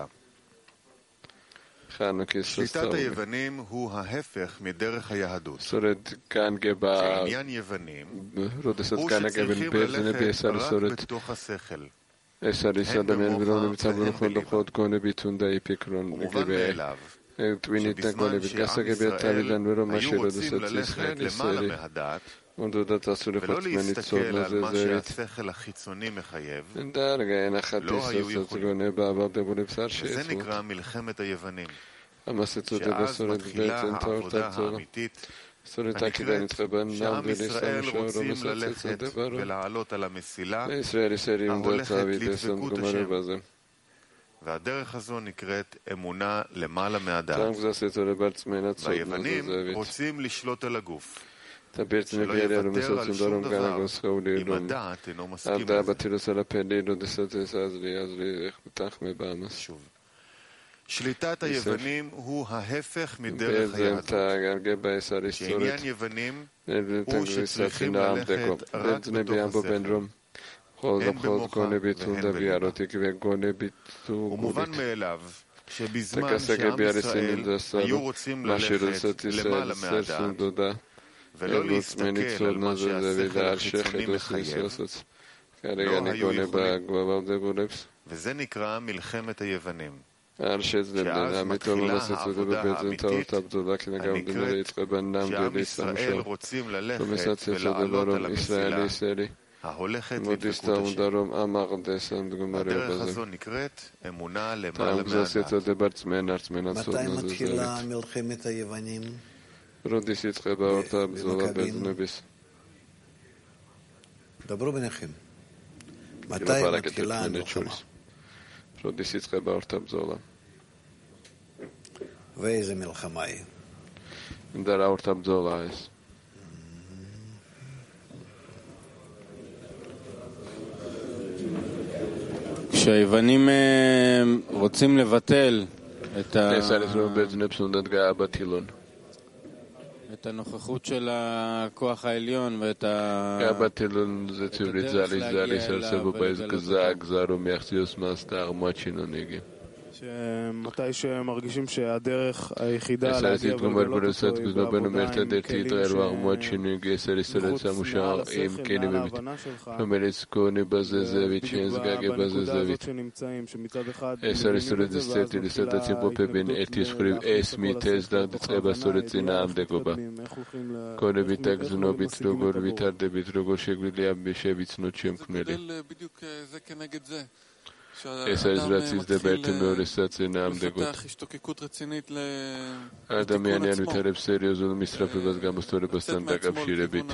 החנוכה. שליטת היוונים הוא ההפך מדרך היהדות. שעניין יוונים הוא שצריכים ללכת רק בתוך השכל. הן במוח והן בליבה. ומובן מאליו שבזמן שעם ישראל היו רוצים ללכת למעלה מהדעת ולא להסתכל על מה שהשכל החיצוני מחייב, לא היו יכולים. וזה נקרא מלחמת היוונים, שאז מתחילה העבודה האמיתית הנקראת שעם ישראל רוצים ללכת ולעלות על המסילה ההולכת לדבקות השם, והדרך הזו נקראת אמונה למעלה מהדעת. והיוונים רוצים לשלוט על הגוף, שלא יוותר על שום דבר אם הדעת אינו מסכים לזה. שוב, שליטת היוונים הוא ההפך מדרך היהדות, שעניין יוונים הוא שצריכים ללכת רק בתוך השכל, הן במוחם והן בליבה. ומובן מאליו שבזמן שעם ישראל היו רוצים ללכת למעלה מהדעת ולא להסתכל על מה שהשכל החיצוני מחייב, לא היו יכולים. וזה נקרא מלחמת היוונים, שאז מתחילה העבודה האמיתית הנקראת שעם ישראל רוצים ללכת ולעלות על המסילה ההולכת לדבקות השם. הדרך הזו נקראת אמונה למעלה מהדעת. מתי מתחילה מלחמת היוונים? דברו ביניכם. מתי מתחילה המלחמה? ואיזה מלחמה היא? כשהיוונים רוצים לבטל את ה... את הנוכחות של הכוח העליון ואת ה... שמתי שמרגישים שהדרך היחידה להגיע ולגלות אותו היא בעבודה עם כלים מחוץ מעל ההבנה שלך, ובדיוק בנקודה הזאת שנמצאים, שמצד אחד מבינים את זה ואז מתחילה ההתנגדות לכל התנועה, איך הולכים לגדל בדיוק זה כנגד זה. שהאדם מתחיל לפתח השתוקקות רצינית לתיקון עצמו, לצאת מעצמו לכיוון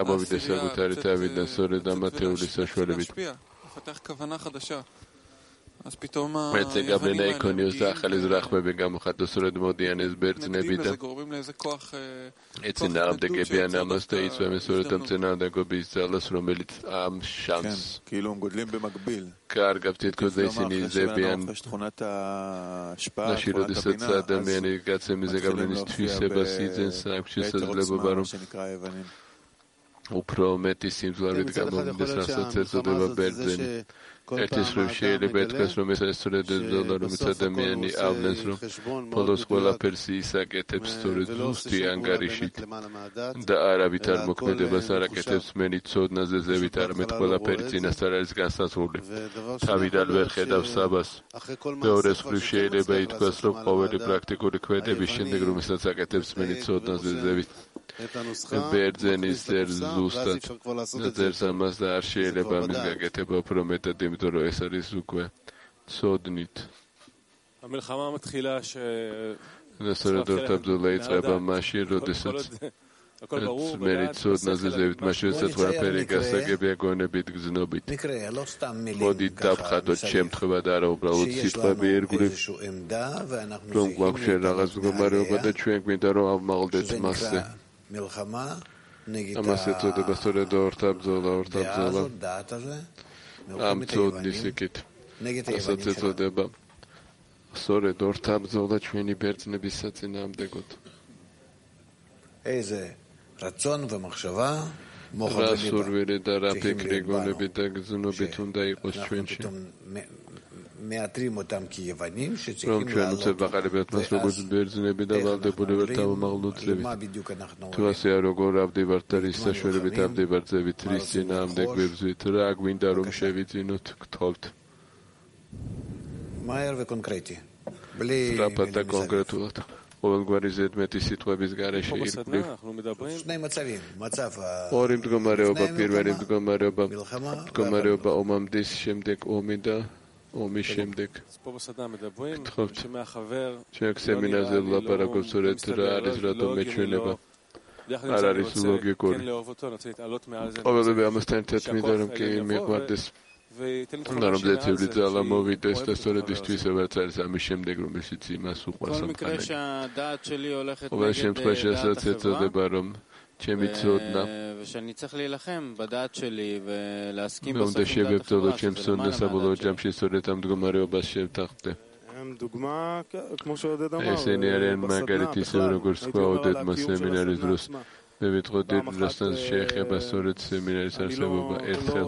העשייה, לצאת ולהשפיע, לפתח כוונה חדשה. אז פתאום היוונים האלה גם אחד הסורד מודיענס מתנגדים לזה, גורמים לאיזה כוח התנגדות שיוצא ומסורת המצינה דגו בישראל לסרומליץ עם שמס כאילו הם גודלים במקביל קרגבתי את כל זה סיני זה ביין שכונת ההשפעה, נשירו דסצד אני גצה מזה גם לנסתפיסה בסיזן סייק שסד לבברום ופרומטיסים זלרית גם בסרסות סצד בברדן Etisru şeyle betkasru mesela sürede doları müsademi yani avlensru polos kola persisa getep story zusti angarishit da arabitar mukmede basara getep menit sodna zevitar met kola persina starels gansasuli tavidal verxedav sabas beores khru şeyle betkasru qoveli praktikuli კვედები შემდეგ რომელსაც აკეთებს menit sodna zevit ბერძენის ძერს ზუსტად ძერს ამას და არ შეიძლება მის გაკეთება უფრო მეტად, იმიტომ რომ ეს არის უკვე ცოდნით. המלחמה מתחילה ש... נסורת אורתבדולה יצרבה מashir, როდესაც მერით ცოდნაზე ზევით მაშინ ეცეცხლება პერიკ ასაგები აგონებით გზნობით. მოდით დავხადოთ შემთხვევა და არა უბრალოდ სიტყვები ერგულებ. რომ გვაქვს რაღაც მდგომარეობა და ჩვენ გვინდა რომ ავმაღლდეთ მასზე. ამას ეწოდება სწორედ ორთაბრძოლა, ორთაბრძოლა ამ ცოდნის იქით ასაც ეწოდება სწორედ ორთაბრძოლა ჩვენი ბერძნების საწინააღმდეგოდ. რა სურვილი და რა ფიქრი გონები და გზნობით უნდა იყოს ჩვენში რომ ჩვენ უცებ ვაყარებთ მას როგორც ბერძნები და ვალდებული ვართ ავმაღლუძლებით. თუ ასე როგორ ავდივართ და რის საშუალებით ავდივართ ზევით რის წინააღმდეგ გვებზვით, რა გვინდა რომ შევიძინოთ, გთხოვთ. სწრაფად და კონკრეტულად. ყოველგვარი ზედმეტი სიტყვების გარეშე ირგვლივ. ორი მდგომარეობა, პირველი მდგომარეობა, მდგომარეობა ომამდის, შემდეგ ომი და ომის შემდეგ. გთხოვთ. ჩვენ სემინარზე ვლაპარაკობთ სწორედ რა არის რატომ მეჩვენება. არ არის ლოგიკური. ყოველივე ამასთან ერთად მინდა რომ კი მიყვარდეს. და რომ ზეცები ძალა მოვიდეს და სწორედ ისთვის არის ამის შემდეგ რომ ისიც იმას უყვარს ამქანები. ყოველ შემთხვევაში ასაც ეწოდება რომ ჩემი ცოდნა ושאני צריך להילחם בדעת שלי ולהסכים בסוף עם דעת החברה שזה למען המדעת שלי. სწორედ ამ მდგომარეობას შევთანხმდე. דוגמה, כמו שעודד אמר, ესენი არიან მაგალითი ისე როგორც თქვა ოდედმა სემინარის დროს. მე ვიტყოდი რასთან შეეხება სწორედ სემინარის არსებობა ერთხელ.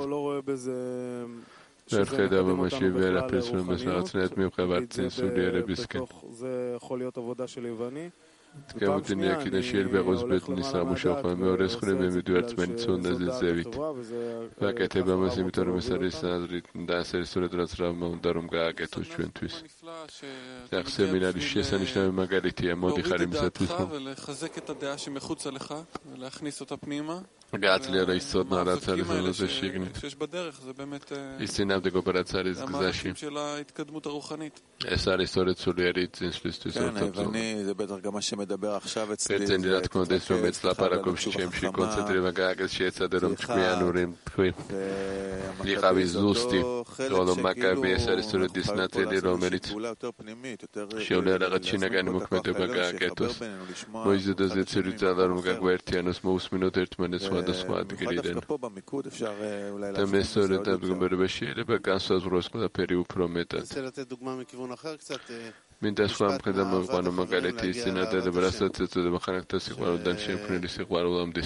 ვერ ხედავ ამაში ვერაფერს რომ ეს რაღაცნაირად მივყევარ წინ სულიერებისკენ. זה יכול להיות עבודה של יווני. გამოდინია კიდე შეიძლება იყოს ბერძნის სამუშაო, მეორე მხრივ მე მივიდივარ წმენით ცოდნაზე ზევით. ვაკეთებ ამას, იმიტომ რომ ეს არის აზრით და ეს არის სწორედ რაც რა უნდა რომ გააკეთოს ჩვენთვის. ახ სემინარის შესანიშნავი მაგალითია, მოდი ხარ იმისათვის რომ לחזק את הדעה שמחוצה לך ולהכניס אותה פנימה. გაძლიერა ის ცოდნა რაც არის ყველაზე შიგნით. שיש בדרך, זה באמת ის წინამდებობა რაც არის გზაში. של ההתקדמות הרוחנית. ეს არის სწორედ სულიერი წინსვლისთვის ორთაბრძოლა. זה בטח גם מה שמדבר עכשיו אצלי. ბერძენი რა თქმა უნდა ეს რომ ეც ლაპარაკობს ჩემში კონცენტრირება გააკეთეს შეეცადე რომ თქვენური თქვი იყავი ზუსტი ხოლო მაკაბი ეს არის სწორედ ის ნაწილი რომელიც შეუძლია რაღაც შინაგანი მოქმედება გააკეთოს მოიზიდოს ზეცერი ძალა რომ გაგვერთიანოს მოусმინოთ ერთმანეთს სხვადასხვა ადგილიდან და მე სწორედ ამ მდგომარეობაში შეიძლება განსაზღვროს ყველაფერი უფრო მეტად მინდა სხვა მხრიდან მოვიყვანო მაგალითი ის წინადადება რასაც ეწოდება ხანახთა სიყვარულიდან შემქმნელი სიყვარულამდე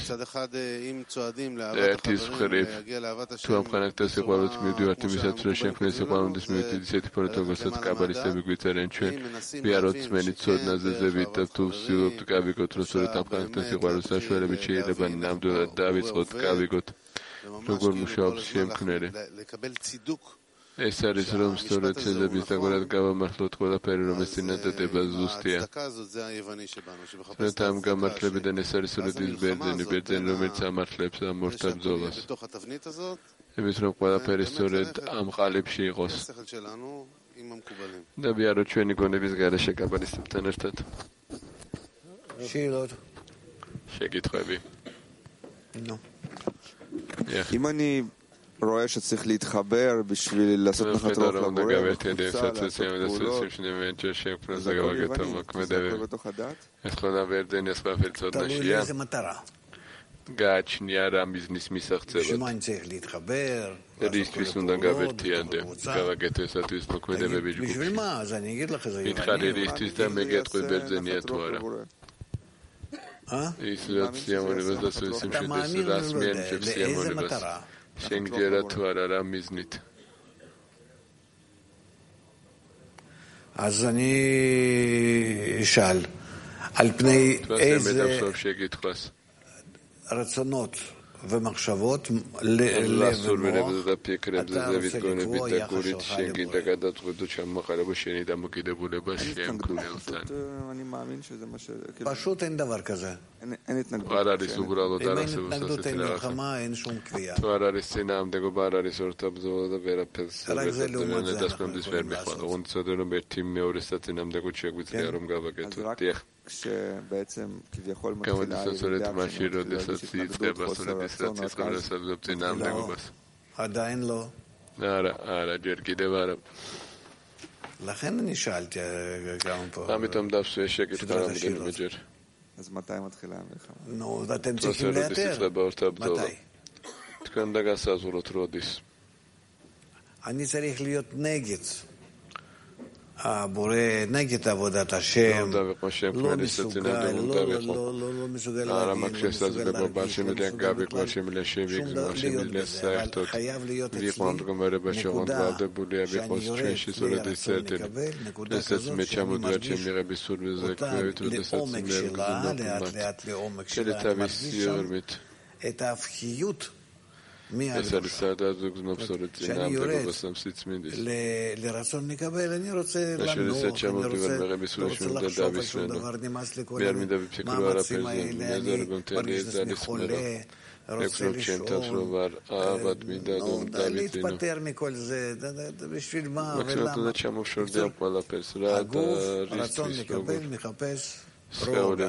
ერთის მხრივ თუ ამ ხანახთა სიყვარულით მივდივართ იმისათვის რომ შემქმნელი სიყვარულის მივიდეთ ისეთი ფორმით როგორცაც კაბალისტები გვიწერენ ჩვენ ვიაროთ წმენით ცოდნაზე ზევით და თუ ვცდილობთ გავიგოთ რომ სწორედ ამ ხანახთა სიყვარულის საშუალებით შეიძლება ნამდვილად დავიწყოთ გავიგოთ როგორ მუშაობს შემქმნელი ეს არის რომ სწორედ შეიძლება ისწავლოთ გავამართლოთ ყველაფერი რომ ეს წინადადება ზუსტია. ამ გამართლებიდან ეს არის სწორედ ის ბერძენი, ბერძენი რომელიც ამართლებს ამ ორთაბრძოლას. იმის რომ ყველაფერი სწორედ ამ ყალიბში იყოს. და ვიარო ჩვენი გონების გარეშე კაბალისტებთან ერთად. შეკითხვები. אם אני רואה שצריך להתחבר בשביל לעשות נחת רוח לבורא, וחוצה, לעשות פעולות, אז הכל יווני, תסתכל בתוך הדת. תלוי לאיזה מטרה. გააჩნია მიზნის მისაღწევად. בשביל אני צריך להתחבר, რისთვის უნდა გავერთიანდე, გავაკეთესათვის მოქმედებები ჯგუფში. בשביל מה? אז אני אגיד לך, זה יווני. მითხარი რისთვის და მე გეტყვი ბერძენია თუ არა. ის რაც სიამოვნებას და სიმშვიდეს რას მიენიჭებს სიამოვნებას. შენ გჯერა თუ არა რა მიზნით. אז אני אשאל, על פני איזה רצונות ומחשבות לב ומוח אתה רוצה לקרוא יחס שלך לבורא. אני מאמין שזה מה ש... פשוט אין דבר כזה. אין התנגדות. אם אין התנגדות אין מלחמה, אין שום קביעה. רק זה לעומת זה אנחנו יכולים לעשות. כשבעצם כביכול מתחילה ירידה התנגדות, חוסר רצון, עדיין לא. לכן אני שאלתי גם פה. אז מתי מתחילה המלחמה? נו, ואתם צריכים לאתר. מתי? אני צריך להיות נגד. הבורא נגד עבודת השם, לא מסוגל, לא, לא, לא, לא מסוגל להבין, לא מסוגל להרגיש, לא מסוגל בכלל, שום דבר להיות בזה, חייב להיות אצלי נקודה שאני יורד לרצון לקבל, נקודה כזאת שאני מרגיש אותה לעומק שלה, לאט לאט לעומק שלה, אני מרגיש שם את ההפכיות שאני יורד לרצון לקבל, אני רוצה לנוח, אני רוצה לחשוב על שום דבר, נמאס לכל המאמצים האלה, אני מרגיש עצמי חולה, רוצה לשאול, להתפטר מכל זה, בשביל מה ולמה. הגוף, הרצון לקבל, מחפש רוגע.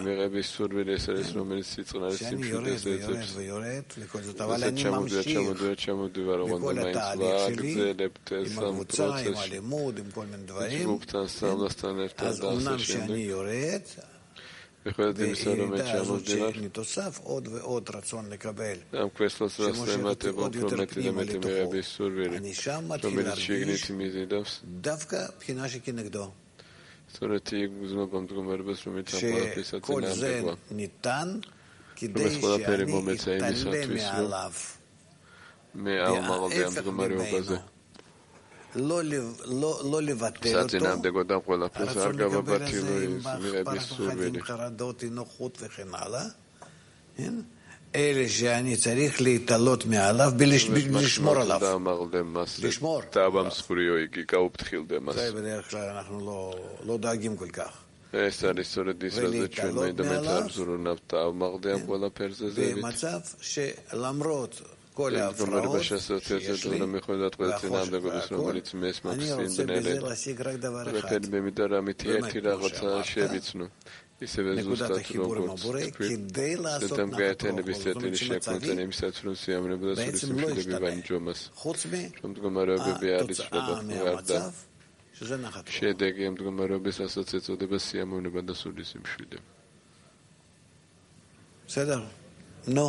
שאני יורד ויורד ויורד לכל זאת, אבל אני ממשיך בכל התהליך שלי עם הקבוצה, עם הלימוד, עם כל מיני דברים. אז אומנם שאני יורד בירידה הזאת שנתוסף עוד ועוד רצון לקבל, שמושך אותי עוד יותר פנימה לתוכו, אני שם מתחיל להרגיש דווקא בחינה שכנגדו, שכל זה ניתן כדי שאני אתעלה מעליו, וההפך ממנו, לא לבטל אותו, הרצון לקבל את זה עם פחד, עם חרדות, עם נוחות וכן הלאה, אלה שאני צריך להתעלות מעליו ולשמור עליו, לשמור עליו. זה בדרך כלל אנחנו לא דואגים כל כך. ולהתעלות מעליו במצב שלמרות כל ההפרעות שיש לי והחושך והכל, אני רוצה בזה להשיג רק דבר אחד, באמת כמו שאמרת, נקודת החיבור עם הבורא, כדי לעשות נחת רוח, זאת אומרת שמצבי בעצם לא ישתנה, חוץ מהתוצאה מהמצב, שזה נחת רוח. בסדר? נו.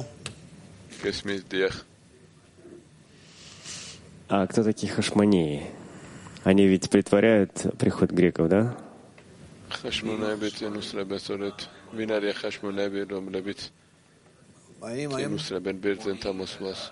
А кто такие хашмонеи? Они ведь притворяют приход греков, да? חשמונאי בית לבצורת, בינאריה חשמונאי בית לבית ינוס לבן ברצן תמוס מס.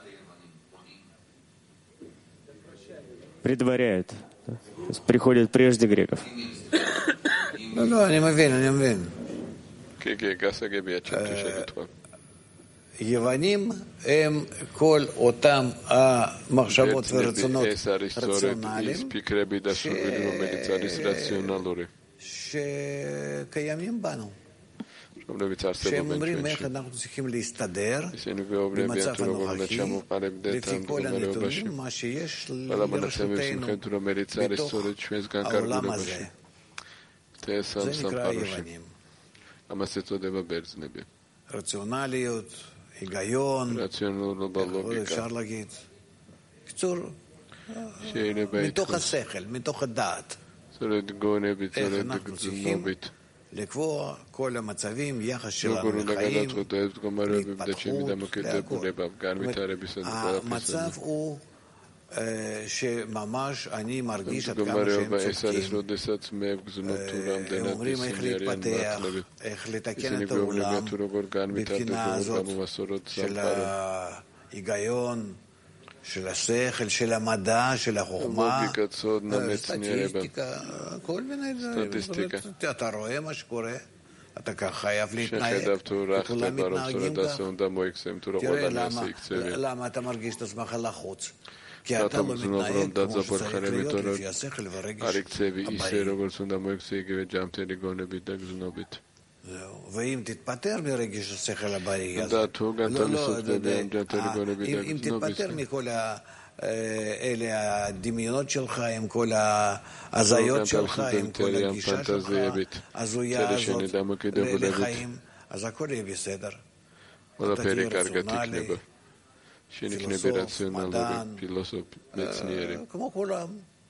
Притворяют. Приходят прежде греков. לא, לא, אני מבין, אני מבין. כן, כן, גסה גבי עד שתשאל יוונים הם כל אותם המחשבות ורצונות רציונליים שקיימים בנו, שהם אומרים איך אנחנו צריכים להסתדר במצב הנוכחי לפי כל הנתונים, מה שיש לרשותנו בתוך העולם הזה. זה נקרא יוונים. רציונליות, היגיון, אפשר להגיד, בקצור, מתוך השכל, מתוך הדעת. איך אנחנו צריכים לקבוע כל המצבים, יחס שלנו לחיים, להתפתחות, להכל. המצב הוא שממש אני מרגיש עד כמה שהם צודקים. הם אומרים איך להתפתח, איך לתקן את העולם בבחינה הזאת של ההיגיון, של השכל, של המדע, של החוכמה, סטטיסטיקה, כל מיני דברים. אתה רואה מה שקורה, אתה כך חייב להתנהג, וכולם מתנהגים כך. תראה למה אתה מרגיש את עצמך לחוץ. כי אתה לא מתנהג כמו שצריך להיות לפי השכל ורגש הבריא. ואם תתפטר מרגש השכל הבריא הזה, אם תתפטר מכל אלה הדמיונות שלך, עם כל ההזיות שלך, עם כל הגישה שלך, הזויה הזאת לחיים, אז הכל יהיה בסדר. אתה תהיה רציונלי, פילוסוף, מדען, כמו כולם,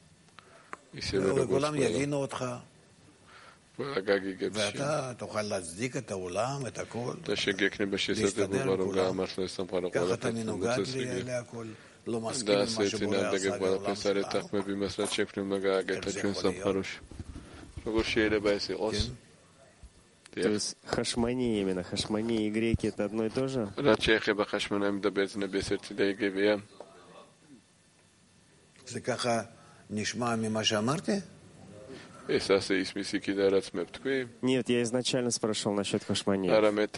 וכולם יבינו אותך. ואתה תוכל להצדיק את העולם, את הכל, להסתדר עם כולם. ככה אתה מנוגד לי להכל, לא מסכים עם מה שבורא עשה בעולם שלנו. איך זה יכול להיות? То есть хашмани именно, хашмани и греки это одно и то же? זה ככה נשמע ממה שאמרתי? Нет, я изначально спрашивал насчет хашмани.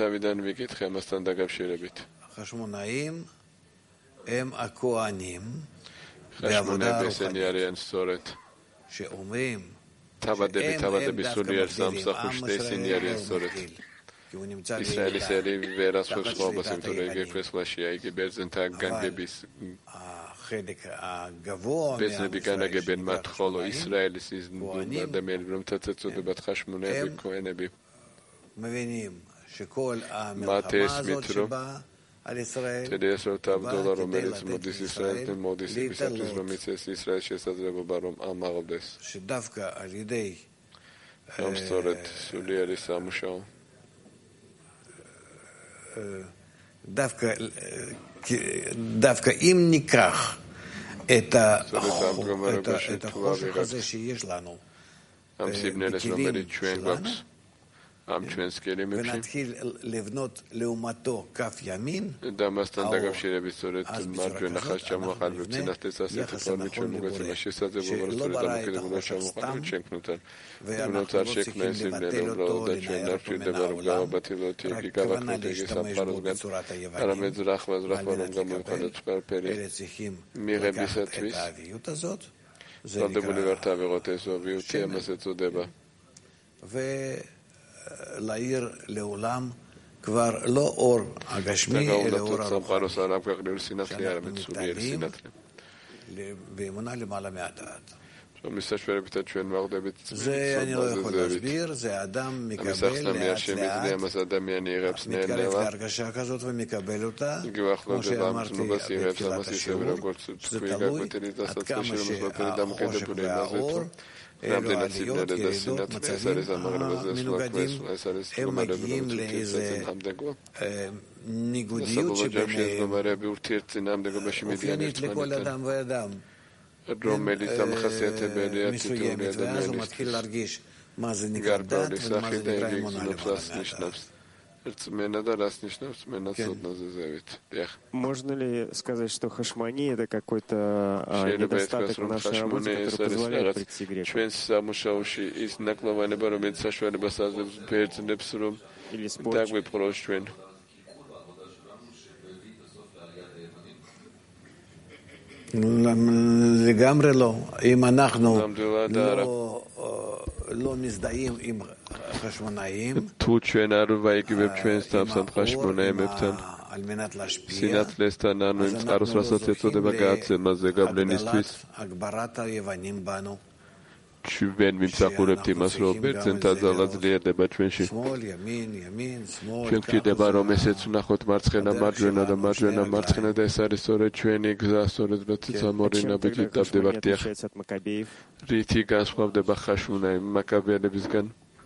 חשמונאים הם הכהנים בעבודה רוחנית שאומרים Tava de bitava de bisulier samsa khushte sinjeri soret. Israeli seri veras khosba simtolege kreslashia ge berzenta gange bis. Bezne bigana ge ben matkholo Israeli siz da melrum tatatsu de bat khashmune be koenebi. מבינים שכל המלחמה הזאת שבאה על ישראל, שדווקא על ידי דווקא דווקא אם ניקח את החושך הזה שיש לנו בכלים שלנו, ונתחיל לבנות לעומתו כף ימין, אז בצורה כזאת אנחנו נבנה יחס הנכון לבורא, שלא ברא את החושך סתם, ואנחנו לא צריכים לבטל אותו, לנער אותו מן העולם, רק כוונה להשתמש בו בצורת היוונים, על מנת לקבל, אלה צריכים לקחת את האביות הזאת, זה נקרא ו... להאיר לעולם כבר לא אור הגשמי, אלא אור הרוחני, שאנחנו מתעלים באמונה למעלה מהדעת. זה אני לא יכול להסביר, זה האדם מקבל לאט לאט, מתקרב להרגשה כזאת ומקבל אותה, כמו שאמרתי בתחילת השיעור, זה תלוי עד כמה שהחושך והאור אלו עליות, ירידות, מצבים המנוגדים, הם מגיעים לאיזה ניגודיות שביניהם, אופיינית לכל אדם ואדם מסוימת, ואז הוא מתחיל להרגיש מה זה נקרא דת ומה זה נקרא אמונה למעלה מהדעת. Можно ли сказать, что хашмани это какой-то недостаток в нашей работе, который позволяет прийти к грекам? Или спорчик? לגמרי לא. אם אנחנו לא מזדהים עם חשמונאים, עם האור, על מנת להשפיע, אז אנחנו זוכים להגברת היוונים בנו, ჩვენ მიმსახურებთ იმას, რომ ბერძენ დაძალა ძლიერდება ჩვენში. ჩვენ გვჭირდება, რომ ესეც ვნახოთ მარცხენა, მარჯვენა და მარჯვენა, მარცხენა და ეს არის სწორედ ჩვენი გზა, სწორედ როცა მორინა ბიჭი დავდებართ ეხ. რითი განსხვავდება ხაშუნა მაკაბელებისგან?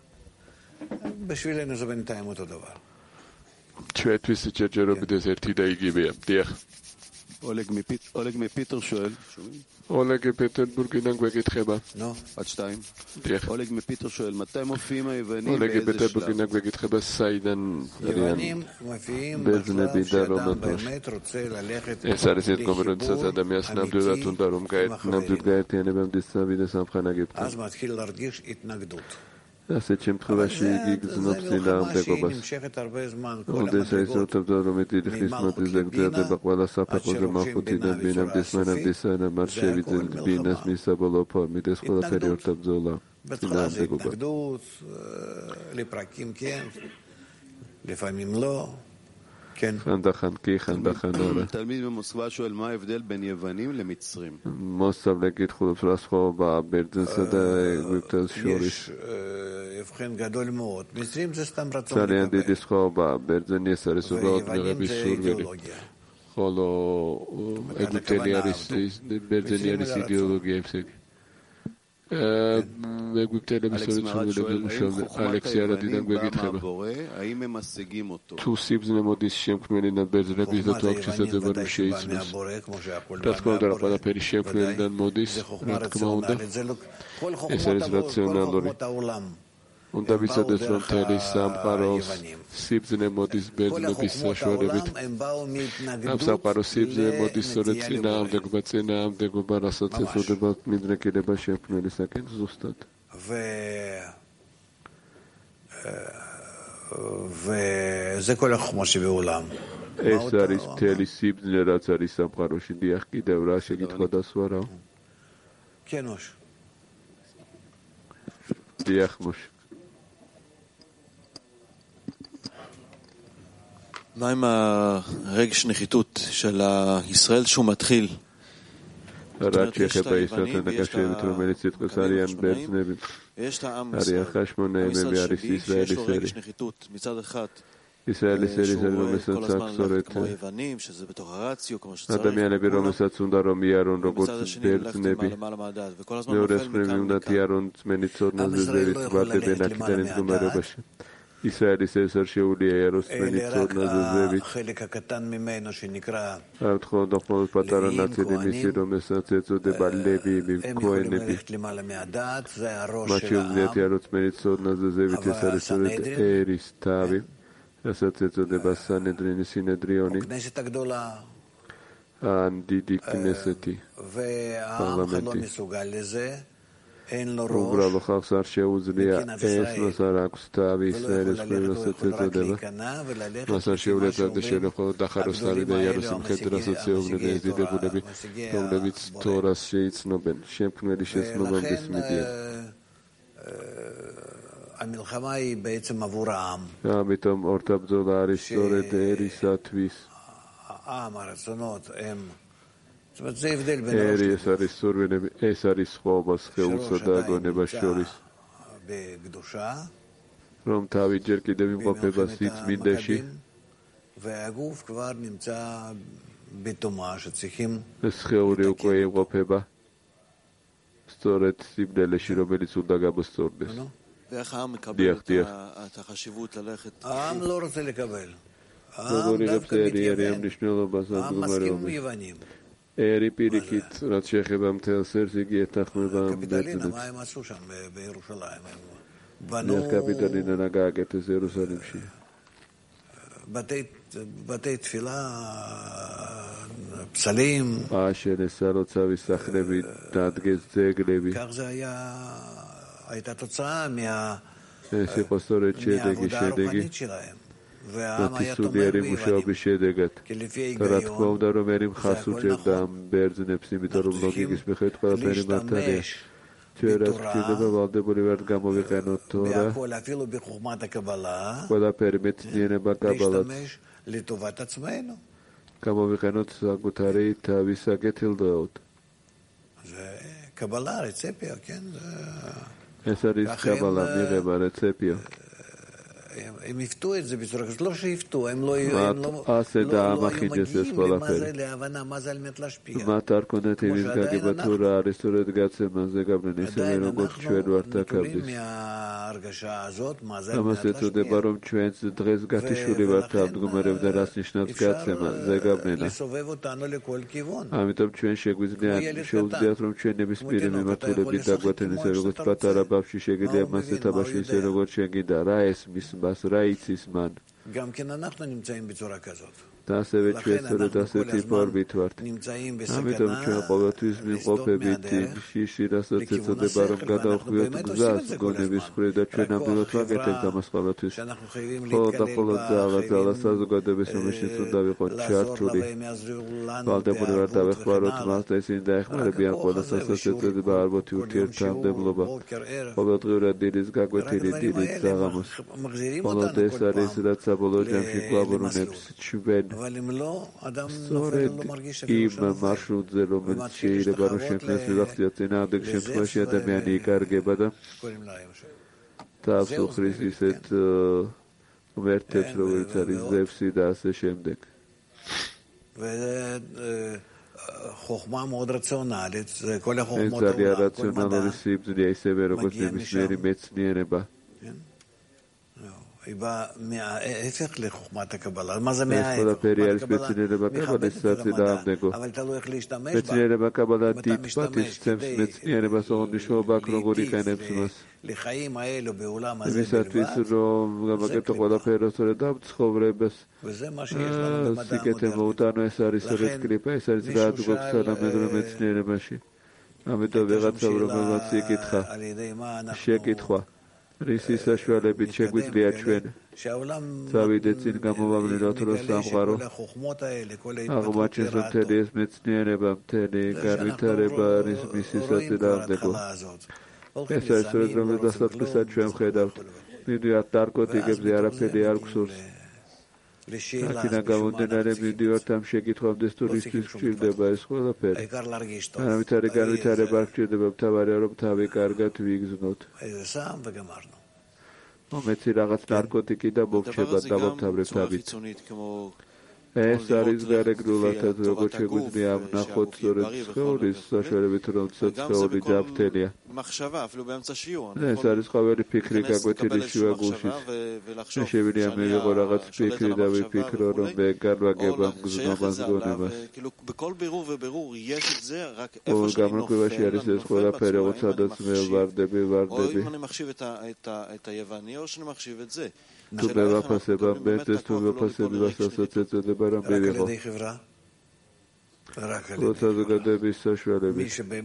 ჩვენთვის ჯერჯერობით ეს ერთი და იგივეა. დიახ. אולג מפיטר שואל. אולג מפטרבורגიდან გვეკითხება. נו, עד שתיים. דרך. אולג מפיטר שואל, מתי מופיעים היוונים אולג באיזה שלב? מפטרבורגიდან გვეკითხება საიდან יוונים מופיעים בזנבי בשלב שאדם דרום באמת רוצה ללכת ეს არის ერთ კონკრეტულ ადამიანს ნამდვილად უნდა რომ ნამდვილ გაერთიანებამდე სამი და სამხანაგებთან. אז מתחיל להרגיש התנגדות. ასეთ შემთხვევაში იგი გრძნობს წინააღმდეგობას. ოდესაც ისოთებდა რომ დიდი ხნის მანძილზე გრძელდება ყველა საფეხურზე მახუთიდან ბინამდე სმენამდე სანამ არ შევიძელთ ბინას მის საბოლოო ფორმით ეს ყველაფერი ორთა ბრძოლა წინააღმდეგობა. לפרקים כן, לפעמים לא. ხანდახან კი, ხანდახან არა. תלמיד במוסקבה שואל מה ההבדל בין יוונים למצרים. მოსწავლე კითხულობს რა სხვაობაა ბერძენსა და ეგვიპტეს შორის. הבחין גדול מאוד. מצרים זה סתם רצון ძალიან დიდი სხვაობაა. ბერძენი ეს არის უბრალოდ მიღების სურვილი. ხოლო ეგვიპტელი არის ბერძენი არის იდეოლოგია ესე იგი. ეგვიპტელების სურვილები მუშაობენ. ალექსი არადიდან გვეკითხება. თუ სიბზნე მოდის შემქმნელიდან ბერძნების და თუ აქ შესაძლებლობა რომ შეიცნოს. რა თქმა უნდა, ყველაფერი შემქმნელიდან მოდის, რა თქმა უნდა. ეს არის რაციონალური. უნდა ვიცოდეს, რომ მთელი სამყაროს სიბზნე მოდის ბერძნების საშუალებით. ამ სამყაროს სიბზნე მოდის სწორედ წინააღმდეგობა, წინააღმდეგობა, რასაც ეწოდება მიდრეკილება შემქმნელისაკენ ზუსტად. וזה כל החוכמה שבעולם. ეს არის მთელი სიბზნე, რაც არის სამყაროში. დიახ, კიდევ რა შეკითხვა დასვარა? כן, מוש. დიახ, მუშ. מה עם הרגש נחיתות של ישראל שהוא מתחיל? რაც ეხება ისრაელთან დაკავშირებით, რომელიც სიტყვის არიან ბერძნები, არიან ხაშმონაიმები, არის ისრაელის ერი. ისრაელის ერი, რომელსაც აქვს სწორედ ადამიანები, რომელსაც უნდა რომ იარონ როგორც ბერძნები. მეორეს მხრივ უნდათ იარონ წმენით ცოდნაზე ზევით ვარდებიან აქედან მდგომარეობაში. ისრაელის ეს არ შეუძლია იაროს წმენით ცოდნაზე ზევით. არც მხოლოდ და მხოლოდ პატარა ნაწილი მისი, რომელსაც ეწოდება ლევიები, ქოენები. მათ შეუძლიათ იაროს წმენით ცოდნაზე ზევით, ეს არის სწორედ ერის თავი, რასაც ეწოდება სანედრინი, სინედრიონი. ან დიდი კნესეთი, პარლამენტი. უბრალო ხალხს არ შეუძლია ეს, მას არ აქვს თავი, ისრაელის რასაც ეწოდება. მას არ შეუძლია შეერხოს დახაროს თავი და იაროს იმხედ, რასაც ეუბნებიან ეს დიდებულები, რომლებიც თორას შეიცნობენ, შემქმნელი შეცნობამდე მიდიან. המלחמה היא בעצם עבור העם. ამიტომ ორთა ბრძოლა არის სწორედ ერისათვის. העם, הרצונות הם ერი ეს არის სურვილები, ეს არის სხვაობა სხეულსა და გონებას შორის. რომ თავი ჯერ კიდევ იმყოფება სიწმინდეში. ეს სხეული უკვე იმყოფება სწორედ სიბნელეში, რომელიც უნდა გამოსწორდეს. דרך דרך. העם לא רוצה לקבל. העם דווקא מתייבם. העם מסכים עם יוונים. ერი პირიქით, რაც შეეხება მთელს ერს, იგი ეთანხმება ბერძნებს. מה הם עשו שם בירושלים? הקפיטולינה נגאגת ירושלים. בתי תפילה, פסלים. שנעשה לו צו יסחרבי, תדגז זגלבי. כך זה היה, הייתה תוצאה מה... מהעבודה הרוחנית שלהם. მათისულიერი მუშაობის შედეგად და რა თქმა უნდა რომ ერი მხარს უჭერდა ამ ბერძნებს, იმიტომ რომ ლოგიკის მიხედვით ყველაფერი მართალია. ჩვენ რაც გვჭირდება ვალდებული ვართ გამოვიყენოთ თორა ყველაფერი მეცნიერება კაბალაც გამოვიყენოთ საკუთარი თავის საკეთილდღეოდ. קבלה, רצפיה, כן? ეს არის კაბალა, მიღება, რეცეპია. הם יפתו את זה בצורה כזאת, לא שיפתו, הם לא היו מגיעים למה להבנה, מה זה על מנת להשפיע. მათ არ კონდეთ იმის გაგება თუ რა არის სწორედ გაცემაზე გაბრენ ისევე როგორც ჩვენ ვართ დაკავდეს. ამას ეწოდება რომ ჩვენც დღეს გათიშული ვართ ამ მდგომარეობდა რას ნიშნავს გაცემა, ზეგაბრენა. ამიტომ ჩვენ შეგვიძლია შეუძლიათ რომ ჩვენ ნებისმიერი მიმართულებით დაგვათენეს როგორც პატარა ბავშვი შეგიძლია მას ეთაბაში ისე როგორც შეგიდა რა ეს მის მას რა იცის მან. גם כן אנחנו נמצאים בצורה כזאת. და ასევე ჩვენ სწორედ ასეთი ფორმით ვართ. ამიტომ ჩვენ ყოველთვის ვიმყოფებით შიში, რასაც ეწოდება რომ გადავხვიოთ გზას გონების მხრიდან და ჩვენ ამბობთ ვაკეთებთ ამას ყოველთვის. ხოლო და ხოლო ძალა ძალა საზოგადოების რომელშიც უნდა ვიყოთ ჩართული. ვალდებული ვარ დავეხმაროთ მას და ისინი დაეხმარებიან ყველას ასაც ეწოდება ალბათი ურთიერთმადებლობა. ყოველდღიურად დილის გაკვეთილი დილით საღამოს. ხოლო ეს არის რაც საბოლოო ჯამში გვაბრუნებს ჩვენ სწორედ იმ მარშრუტზე, რომელიც შეიძლება რომ შექმნას ვიღაცას წინააღმდეგ შემთხვევაში ადამიანი იკარგება და თავსუხრის ისეთ ღმერთებს, როგორც არის ზევსი და ასე შემდეგ. חוכמה מאוד רציונלית, זה כל החוכמות העולם, כל מדע. זה רציונלי סיבזלי, isebe როგორც ნებისმიერი მეცნიერება. היא באה מההפך לחוכמת הקבלה. מה זה מההפך? אבל תלוי איך להשתמש בה. לחיים האלו בעולם הזה בלבד. וזה מה שיש לנו במדע המודרני. რისის საშუალებით შეგვიძლია ჩვენ წავიდეთ წინ გამოვავლინოთ რომ სამყარო აღმოაჩენს რომ მთელი ეს მეცნიერება, მთელი განვითარება არის მისი საწინააღმდეგო. ეს არის სწორედ რომ დასაწყისად ჩვენ ვხედავთ მივდივართ ნარკოტიკებზე, არაფერი არ გვსურს. აქედან გამომდინარე მივდივართ ამ შეკითხვამდე თუ რისთვის გვჭირდება ეს ყველაფერი. არავითარი განვითარება არ გვჭირდება, მთავარია რომ თავი კარგად ვიგზნოთ. მომეცი რაღაც ნარკოტიკი და მოვჩება დავამთავრებთ ამით. ეს არის გარეგნულად როგორც შეგვიძლია ვნახოთ სწორედ სხეულის საშუალებით რომ სხეული ჯაფთელია. ეს არის ყოველი ფიქრი გაკვეთილი შუაგულში. შეგვიძლია მივიღო რაღაც ფიქრი და ვიფიქრო რომ მე განვაგება მგზნობას გონებას. ყოველ გამოკვლევაში არის ეს ყველაფერი, როგორც სადაც მე ვარდები, ვარდები. თუ მე ვაფასება მერდეს, თუ ვაფასებას ასაც ეწოდება რომ მივიღო. როცა საზოგადოების საშუალებით.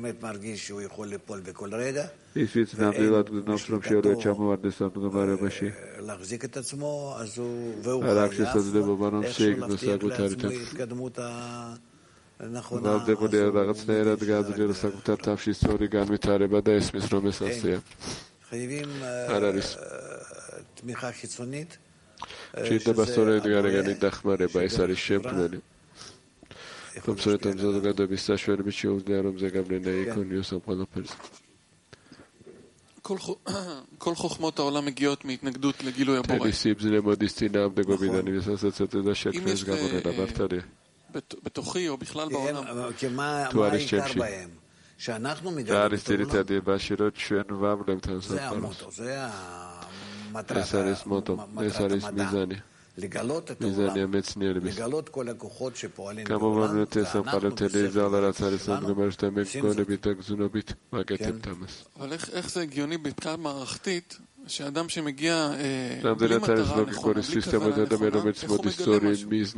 ის ვიც ნამდვილად გზნობს რომ შეუძლია ჩამოვარდეს ამ მდგომარეობაში. არ აქვს შესაძლებლობა რომ შეიგნოს საკუთარი თავს. ვალდებულია რაღაცნაირად გააძლიერო საკუთარ თავში სწორი განვითარება და ესმის რომ ეს ასეა. არ არის תמיכה חיצונית. ჭირდება სწორედ გარეგანი დახმარება, ეს არის შემქმნელი. თუმცა ამ საზოგადოების საშუალებით შეუძლია რომ ზეგაბრენა იქონიოს ამ ყველაფერს. כל חוכמות העולם מגיעות מהתנגדות לגילוי הבורא. סיבזלי מודיס צינאמדגובידן, וביססת את השקפס גם עונה ברטריה. בתוכי או בכלל בעולם. מה העיקר בהם? שאנחנו מגלים את העולם. זה המוטו, זה ეს არის მოტო, ეს არის მიზანი. לגלות את העולם, לגלות כל הכוחות שפועלים בעולם, ואנחנו אבל איך זה הגיוני מבחינה מערכתית, שאדם שמגיע בלי מטרה נכונה, בלי כוונה נכונה, איך הוא מגלה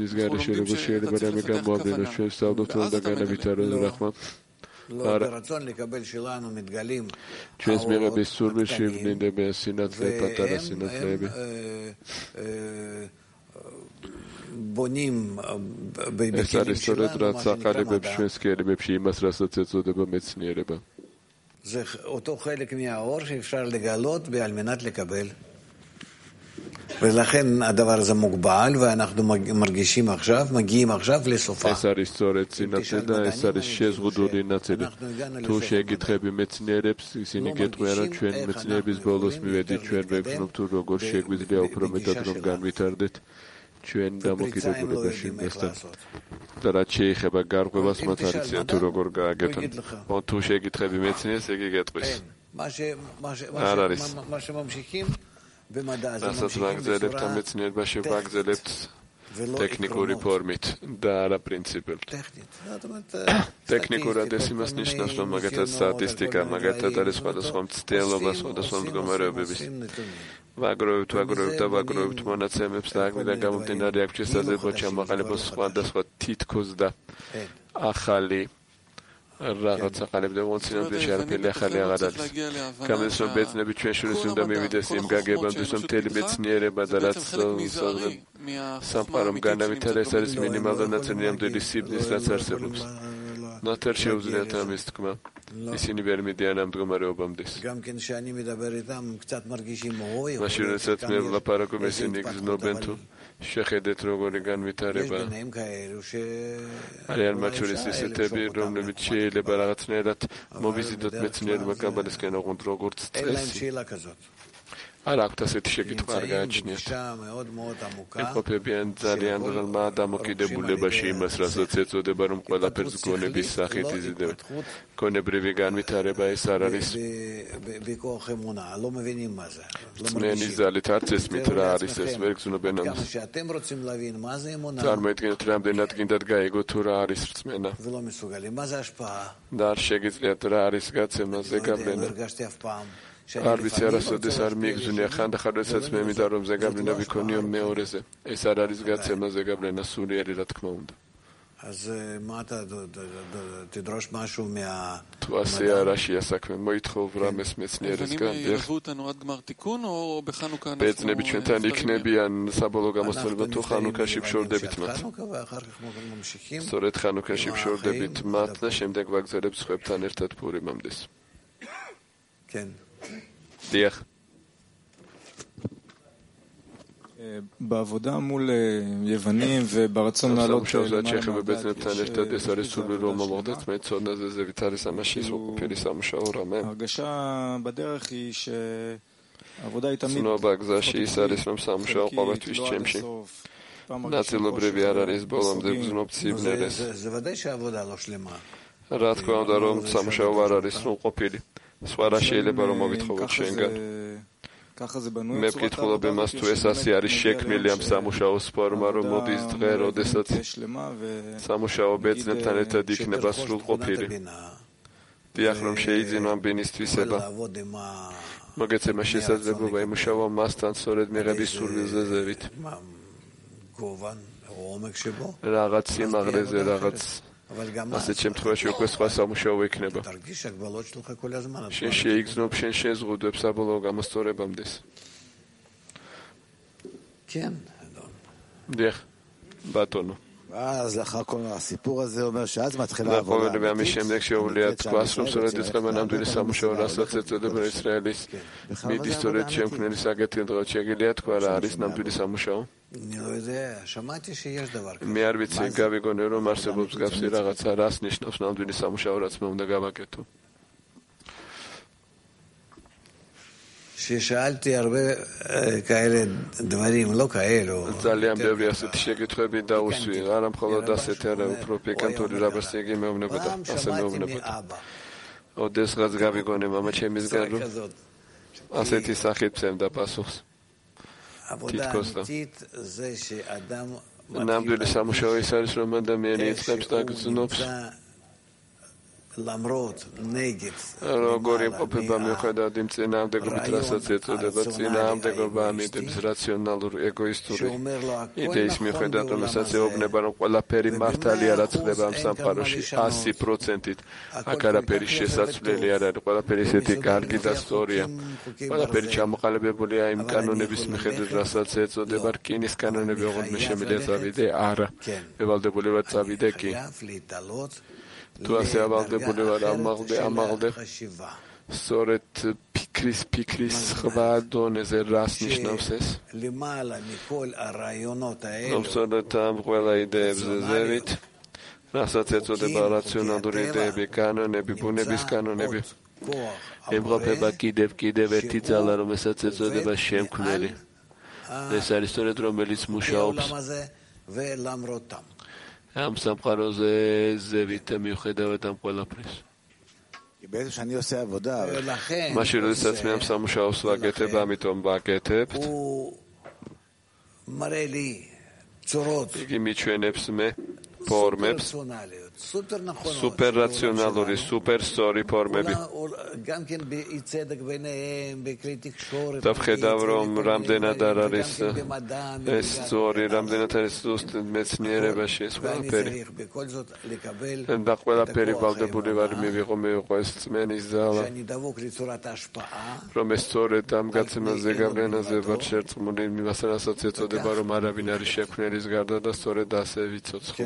משהו? אנחנו לומדים ואז אתה מגלה. לא ברצון לקבל שלנו מתגלים ჩვენს მიღების სურვილი შევნინდება სინათ ლეპატა და სინათ ლები ბონიმ ეს არის სწორედ რაც აყალიბებს ჩვენს კერებებში იმას რასაც ეწოდება მეცნიერება. זה אותו חלק מהאור שאפשר לגלות ועל מנת לקבל. ולכן הדבר הזה מוגבל, ואנחנו מרגישים עכשיו, מגיעים עכשיו לסופה. ეს არის სწორედ წინაწილ და ეს არის შეზღუდული ნაწილი. თუ შეგითხები მეცნიერებს, ისინი გეტყვიან, რომ ჩვენ მეცნიერების ბოლოს მივედით, ჩვენ ვეგრძნობ თუ როგორ შეგვიძლია უფრო მეტად რომ განვითარდეთ ჩვენ დამოკიდებულებაში მასთან. და რაც შეეხება გარღვევას, მათ არ იციან თუ როგორ გააკეთონ. თუ შეგითხები მეცნიერს, იგი გეტყვის. არ არის. რასაც ვაგრძელებთ ამ მეცნიერებაში, ვაგრძელებთ ტექნიკური ფორმით და არა პრინციპებით. ტექნიკურად ეს იმას ნიშნავს, რომ მაგათაც სტატისტიკა, მაგათაც არის სხვადასხვა მცდელობა, სხვადასხვა მდგომარეობების. ვაგროვებთ, ვაგროვებთ და ვაგროვებთ მონაცემებს და აქედან გამომდინარე აქვს შესაძლებლობა ჩამოყალიბოს სხვადასხვა თითქოს და ახალი რაღაც ახალები და მომცინებელში არაფერი ახალი აღარ არის. გამეს რომ ბეწნები ჩვენ შორის უნდა მივიდეს იმ გაგებამდე, რომ მთელი მეცნიერება და რაც სამყარომ განავითარა, ეს არის მინიმალური ნაწილი ამდენი სიბნის, რაც არსებობს. ნათარ შეუძლიათ ამის თქმა. ისინი ვერ მიდიან ამ მდგომარეობამდეს. მაშინ როდესაც მე ვლაპარაკობ, ისინი გრძნობენ თუ შეხედეთ როგორი განვითარება. არიან მათ შორის ისეთები, რომლებიც შეიძლება რაღაცნაირად მოვიზიდოთ მეცნიერება კაბალისკენ, ოღონდ როგორც წესი. არ აქვთ ასეთი შეკითხვა, არ გააჩნიათ. იმყოფებიან ძალიან ღრმა დამოკიდებულებაში იმას, რასაც ეწოდება, რომ ყველაფერს გონების სახით იზიდებენ. გონებრივი განვითარება ეს არ არის. წმენის ძალით არც ესმით რა არის ეს, ვერ გრძნობენ ამას. წარმოიდგინეთ, რამდენად გინდათ გაიგოთ თუ რა არის რწმენა. და არ შეგიძლიათ რა არის გაცემა, ზეგავლენა. არ ვიცი არასოდეს არ მიიგზნია ხანდახან როდესაც მე მინდა რომ ზეგავლენა ვიქონიო მეორეზე. ეს არ არის გაცემა, ზეგავლენა სულიერი რა თქმა უნდა. თუ ასე არაშია საქმე, მოითხოვ რამეს მეცნიერისგან. ბეწნები ჩვენთან იქნებიან საბოლოო გამოსვლება თუ ხანუკაში ვშორდებით მათ. სწორედ ხანუკაში ვშორდებით მათ და შემდეგ ვაგრძელებ სხვებთან ერთად ფურიმამდეს. דייך. בעבודה מול יוונים וברצון לעלות הרגשה בדרך היא שהעבודה היא תמיד ნაწილობრივი არ არის ბოლომდე გზნობ ციბნელეს. რა თქმა უნდა რომ სამუშაო არ არის სრულყოფილი. სხვა რა შეიძლება რომ მოგითხოვოთ შენგან. მე ვკითხულობ იმას თუ ეს ასე არის შექმნილი ამ სამუშაოს ფორმა რომ მოდის დღე როდესაც სამუშაო ბეწნებთან ერთად იქნება სრულყოფილი. დიახ რომ შეიძინო ამ ბინის თვისება. მოგეცემა შესაძლებლობა იმუშავა მასთან სწორედ მიღების სურვილზე ზევით. რაღაც სიმაღლეზე რაღაც ასეთ შემთხვევაში უკვე სხვა სამუშაო იქნება. შენ შეიგრძნობ შენ შეზღუდვებს საბოლოო გამოსწორებამდეს. დიახ, ბატონო. אז לאחר כל הסיפור הזה אומר שאז מתחילה העבודה. והמי შემდეგ შეუძლია თქვას რომ სწორედ იწყება ნამდვილი სამუშაო, რასაც ეწოდება ისრაელის მიდის სწორედ შემქმნელი საკითხი, რომ შეგიძლია თქვა რა არის ნამდვილი სამუშაო? მე არ ვიცი, გავიგონე რომ არსებობს გაფსი რაღაცა, რას ნიშნავს ნამდვილი სამუშაო, რაც მე უნდა გავაკეთო. ששאלתי הרבה כאלה דברים, לא כאלו. ძალიან ბევრი ასეთი შეკითხვები დაუსვი, არა მხოლოდ ასეთი, არა უფრო პიკანტური რაბასიგი მეუბნებოდა, ასე მეუბნებოდა. ოდესღაც გავიგონე მამა ჩემისგან, რომ ასეთი სახით ვცემდა პასუხს. თითქოს და ნამდვილი სამუშაო ის არის, რომ ადამიანი იწყებს და გრძნობს როგორ იმყოფება მიუხედავად იმ წინააღმდეგობით, რასაც ეწოდება წინააღმდეგობა ამიტებს რაციონალურ ეგოისტური იდეის მიუხედავად, რომელსაც ეუბნება, რომ ყველაფერი მართალია, რაც ხდება ამ სამყაროში ასი პროცენტით, აქ არაფერი შესაძლებელი არ არის, ყველაფერი ისეთი კარგი და სწორია, ყველაფერი ჩამოყალიბებულია იმ კანონების მიხედვით, რასაც ეწოდება რკინის კანონები, ოღონდ მე შემიძლია წავიდე? არა, ევალდებული ვარ წავიდე კი. თუ ასე ავალდებული ვარ ამაღლდე, ამაღლდე სწორედ პიკრის ფიქრის სხვა დონეზე რას ნიშნავს ეს? Absolut am ყველა იდეებზე ზევით, რასაც ეწოდება რაციონალური იდეები, კანონები, ბუნების კანონები. ემყოფება კიდევ კიდევ ერთი ძალა, რომელსაც ეწოდება შემქმნელი. ეს არის სწორედ რომელიც მუშაობს ამ სამყაროზე ზევით მიუხედავად ამ ყველაფრის. მაშინ როდესაც მე ამ სამუშაოს ვაკეთებ, ამიტომ ვაკეთებთ. იგი მიჩვენებს მე ფორმებს, სუპერრაციონალური, სუპერსწორი ფორმები. და ვხედავ, რომ რამდენად არ არის ეს სწორი, რამდენად არის ზუსტ მეცნიერებაში ეს ყველაფერი. და ყველაფერი ვალდებული ვარ მივიღო, მივიღო ეს წმენის ძალა, რომ ეს სწორედ ამ გაცემაზე, გავლენაზე ვარ შერწყმული, იმას რასაც ეწოდება, რომ არავინ არის შექმნელის გარდა და სწორედ ასე ვიცოცხლო.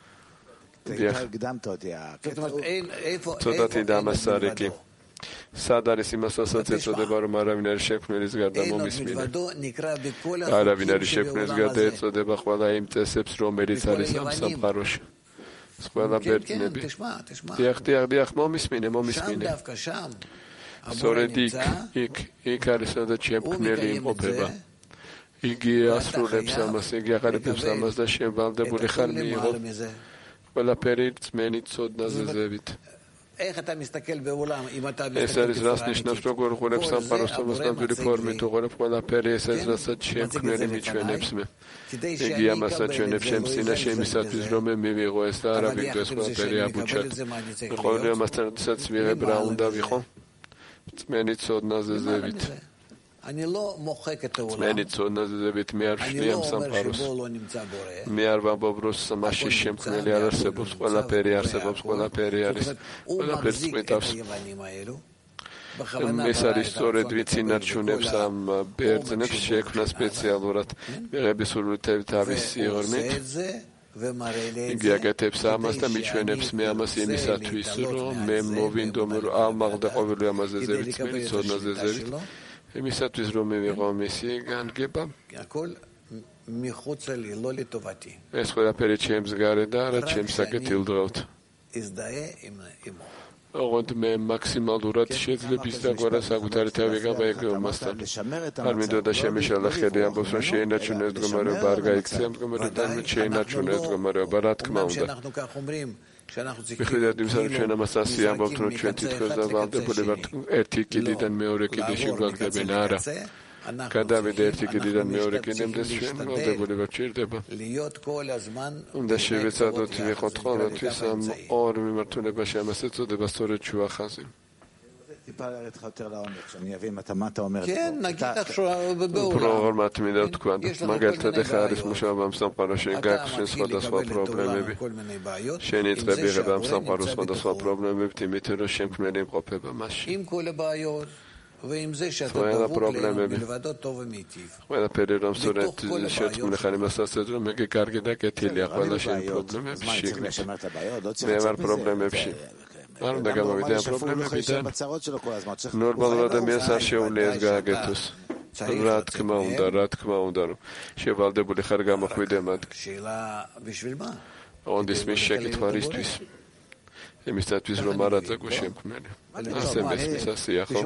ცოტათი დამასარიკი. სად არის იმას, რასაც ეწოდება, რომ არავინ არის შექმნელის გარდა მომისმინე. არავინ არის შექმნელის გარდა ეწოდება ყველა იმ წესებს, რომელიც არის ამ სამყაროში. ყველა ბერძნები. დიახ, დიახ, დიახ, მომისმინე, მომისმინე. სწორედ იქ, იქ, იქ არის სადაც შექმნელი იმყოფება. იგი ასრულებს ამას, იგი აღარებებს ამას და შევალდებული ხარ მიიღო. ყველაფერი წმენით ცოდნაზე ზევით. ეს არის რას ნიშნავს, როგორ ღვერებს სამყაროს თომასნამდვილი ფორმით უღერებ ყველაფერი, ეს არის რასაც შემქმნელი მიჩვენებს მე. იგი ამას აჩვენებს ჩემს წინაშე იმისათვის, რომ მე მივიღო ეს და არა ვიგდეს ყველაფერი აბუჩად. ყოველი ამასთან როდესაც ვიღებ რა უნდა ვიყო? წმენით ცოდნაზე ზევით. წმენით ცოდნაზე ზევით მე არ ვშლი ამ სამყაროს. მე არ ვამბობ, რომ მასში შემქმნელი არ არსებობს, ყველაფერი არსებობს, ყველაფერი არის, ყველაფერს წყვიტავს. ეს არის სწორედ ვიცი ნარჩუნებს ამ ბერძნებს შექმნა სპეციალურად მიღების სურვილით თავის სიღრმით. იგი აკეთებს ამას და მიჩვენებს მე ამას იმისათვის, რომ მე მოვინდომ ამ აღდაყოლილი ამაზე ზევით, წმენით ცოდნაზე ზევით. იმისათვის რომ მივიღო მისი განგება. ეს ყველაფერი ჩემს გარე და არა ჩემს საკეთილდღეოდ. ოღონდ მე მაქსიმალურად შეძლებს დაგვარა საკუთარი თავი გამაიგო მასთან. არ მინდოდა შემიშალა ხელი ამბობს, რომ შეინარჩუნოს მდგომარეობა, არ გაიქცია მდგომარეობა, მე შეინარჩუნოს მდგომარეობა, რა თქმა უნდა. მიხედავთ იმისა, რომ ჩვენ ამას ასე ამბობთ, რომ ჩვენ თითქოს და ვალდებული ვართ ერთი კიდიდან მეორე კიდეში გვაგდებენ, არა. გადავიდე ერთი კიდიდან მეორე კიდემდე, ჩვენ ვალდებული ვართ ჭირდება. უნდა შევეცადოთ ვიყოთ ყოველთვის ამ ორ მიმართულებაში, ამას ეწოდება სწორედ შუახაზი. პროგრამად მინდა თქვა, მაგალითად ახლა არის მუშაობა ამ სამყაროში, გააქვს სხვადასხვა პრობლემები. შენ იწყები ღება ამ სამყაროს სხვადასხვა პრობლემებით, იმით რომ შემქმნელი იმყოფება მასში. ყველა პრობლემები. ყველაფერი რომ სწორედ შერწყმული ხარ იმასაც, რომ მე კარგი და კეთილია ყველა შენი პრობლემები შეგნით. მე ვარ პრობლემებში. არ უნდა გამოვიდე ამ პრობლემებიდან. ნორმალურ ადამიანს არ შეუძლია ეს გააკეთოს. რა თქმა უნდა, რა თქმა უნდა, რომ შევალდებული ხარ გამოხვიდე მათ. ონდის მის შეკითხვა რისთვის? იმისათვის რომ არ აწეკვე შემქმნელი. ასე მესმის ასეა ხო?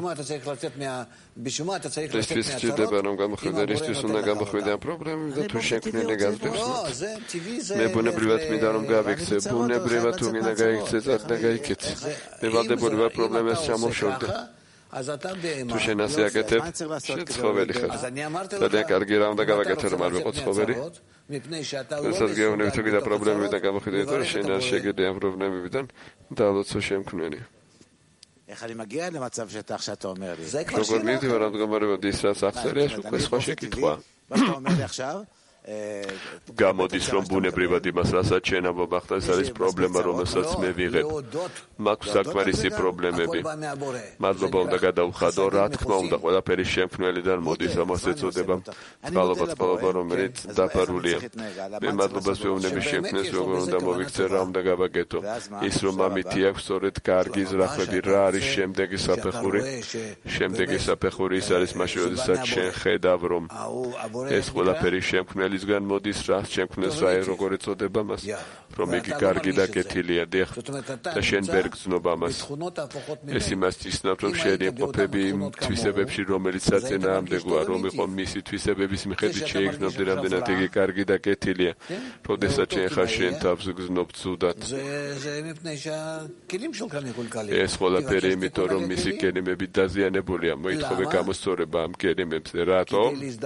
რისთვის ჭირდება რომ გამოხვიდე, რისთვის უნდა გამოხვიდე ამ პრობლემები და თუ შემქმნელი გაძლევს მათ. მე ბუნებრივად მინდა რომ გავიქცე, ბუნებრივად თუ გინდა გაიქცე, წარდა გაიქეცე. მე ვალდებული ვარ პრობლემას ჩამოვშორდე. თუ შენ ასე აკეთებ, შენ ცხოველი ხარ. და კარგი რა უნდა გავაკეთო რომ არ ვიყო ცხოველი? რასაც გეუბნები თუ გინდა პრობლემებიდან გამოხვიდე, თუ შენ არ შეგედი ამ პრობლემებიდან დალოცო შემქმნელი. როგორ მივდივარ ამ მდგომარეობამდე, ის რაც აღწერია, უკვე სხვა შეკითხვა. გამოდის რომ ბუნებრივად იმას რასაც შენ ამბობ ახლა ეს არის პრობლემა რომელსაც მე ვიღებ მაქვს საკმარისი პრობლემები მადლობა უნდა გადავხადო რა თქმა უნდა ყველაფერი შემქმნელიდან მოდის ამას ეწოდება წყალობა წყალობა რომელიც დაფარულია მე მადლობას ვეუბნები შემქმნელს როგორ უნდა მოვიქცე რა უნდა გავაკეთო ის რომ ამითი აქვს სწორედ კარგი ზრახვები რა არის შემდეგი საფეხური შემდეგი საფეხური ის არის მაშინ როდესაც შენ ხედავ რომ ეს ყველაფერი შემქმნელისგან მოდის რა შემქმნელს რა როგორ ეწოდება მას რომ იგი კარგი და კეთილია დიახ და შენ ვერ გრძნობ ამას ეს იმას იცნობს რომ შენი ყოფები თვისებებში რომელიც საწინააღმდეგოა რომ იყო მისი თვისებების მიხედვით შეიგრძნობდი რამდენად იგი კარგი და კეთილია როდესაც შენ ხარ შენ თავს გრძნობ ცუდად ეს ყველაფერი იმიტომ რომ მისი კელიმები დაზიანებულია მოითხოვე გამოსწორება ამ კელიმებზე რატო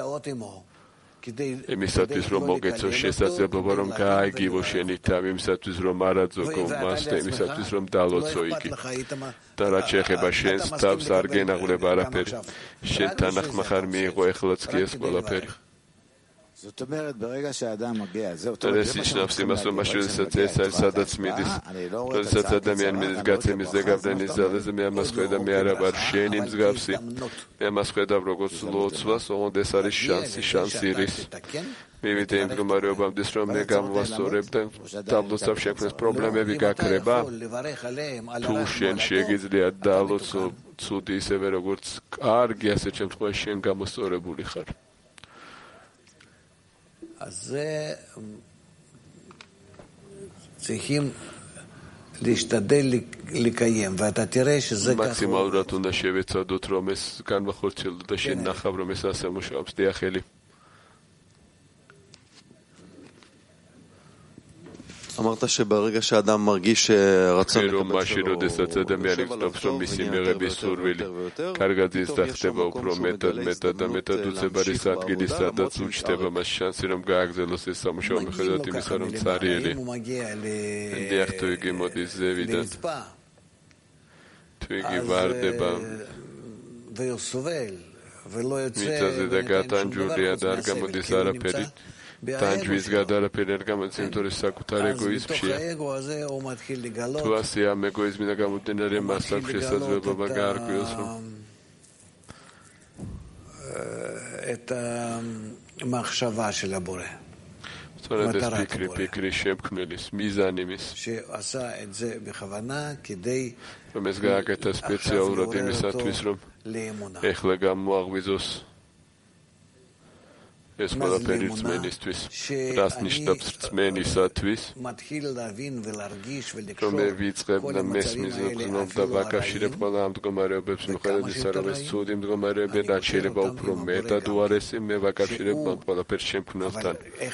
იმისათვის რომ მოგეცო შესაძლებლობა რომ გააიგივო შენი თავი იმისათვის რომ არაძოგო მას და იმისათვის რომ დალოცო იგი და რაც შეეხება შენს თავს არ გენაღვლება არაფერი შენ თანახმა ხარ მიიღო ეხლაც კი ეს ყველაფერი זאת אומרת, ברגע שהאדם מגיע, זה אותו... זה סישנף סימסו משהו לסצי סל סד עצמידיס. לא לסצי אדמיין מזגצי מזגב דניזה, לזה מהמסחדה מהרבר שני מזגבסי. מהמסחדה ברוגוץ לא צבס, או דסרי שאנסי שאנסי ריס. Mivite indrumario bam disromne gam vasorebdan tablosab შექმნეს პრობლემები გაქრება თუ შენ შეგიძლია დალოცო ცუდი ისევე როგორც კარგი ასეთ შემთხვევაში შენ გამოსწორებული ხარ אז צריכים להשתדל לקיים ואתה תראה שזה ככה מקסימალურად უნდა შევეცადოთ რომ ეს განვახორციელოთ და შენ ნახავ რომ ეს ასე მუშაობს დიახელი אמרת שברגע שאדם מרגיש שרצון לקבל שלו רודסת אדמי לכתוב რომ მისი მიღების სურვილი კარგად იზრდება უფრო მეტად მეტად და მეტად უწებარის ადგილი სადაც უჩნდება მას შანსი რომ გააგრძელოს ეს სამუშაო მიხედვით იმისა რომ цаრიელი დიახ თუ იგი მოდის ზევიდან თუ იგი ვარდება მიწაზე და გატანჯულია და არ გამოდის არაფერი Tanjvis გადარაფერი არ გამოიცემთორის საკუთარ ეგოიზმშია. თუ ასე ამ ეგოიზმიდან გამომდინარე მას აქვს შესაძლებლობა გაარკვიოს რომ это מחשבה של הבורא. სწორედ ეს ფიქრი ფიქრი შემქმნელის მიზანი მის שעשה את זה בכוונה כדי რომ ეს გააკეთა სპეციალურად იმისათვის რომ ეხლა გამოაღვიძოს ეს ყველაფერი რწმენისთვის, რას ნიშნავს რწმენისათვის, რომ მე ვიწყებ და მესმის ვგრძნობ და ვაკავშირებ ყველა ამ მდგომარეობებს მიუხედავად ისა, რომ ეს ცუდი მდგომარეობები რაც შეიძლება უფრო მეტად უარესი, მე ვაკავშირებ ყველაფერს შემქმნელთან.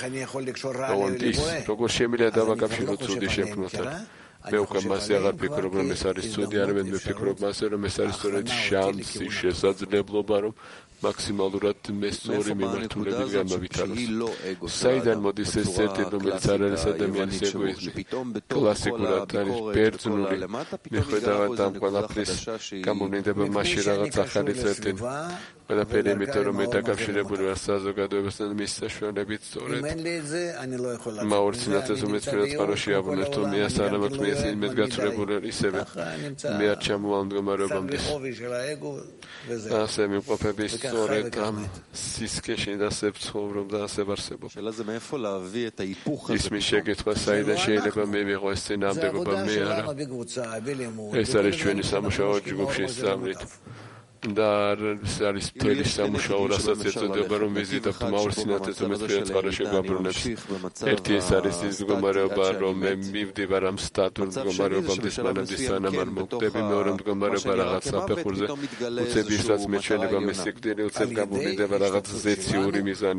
როგორ შემიძლია დავაკავშირო ცუდი შემქმნელთან? მე უკვე მასე აღარ ფიქრობ, რომ ეს არის ცუდი, არამედ მე ფიქრობ მასე, რომ ეს არის სწორედ შანსი, შესაძლებლობა, რომ მაქსიმალურად მესწორი მიმართულებით გამავითაროს. საიდან მოდის ეს წერტილი, რომელიც არ არის ადამიანის ეგოიზმი? კლასიკურად არის ბერძნული. მიუხედავად ამ ყველაფრის გამოვლინდება მასში რაღაც ახალი წერტილი. ყველაფერი იმიტომ რომ მე დაკავშირებული ვარ საზოგადოებასთან მის საშუალებით სწორედ. მაორცინათეს უმეცნიერად წყაროში აბრუნებს თუ მე ასე არ მაქვს მე ესე იმედ გაცურებული ისევე. მე არ ჩამოვალ მდგომარეობამდე. ასე მიმყოფები სწორედ ამ სისქეში და ასე ვცხოვრობ და ასე ვარსებობ. ის მის შეკითხვა საიდან შეიძლება მე ვიყო ეს წინააღმდეგობა მე არა. ეს არის ჩვენი სამუშაო ჯგუფში სამრით. და არის მთელი სამუშაო რასაც ეწოდება რომ ვიზიტავთ მაორცინათეს უმეცნიერად წყაროში გვაბრუნებს. ერთი ეს არის ის მდგომარეობა რომ მე მივდივარ ამ სტატურ მდგომარეობამდე მანამდე სანამ არ მოვკვდები მეორე მდგომარეობა რაღაც საფეხურზე უცებისაც მეჩვენება მე სიკვდილი უცებ გამოვლინდება რაღაც ზეციური მიზანი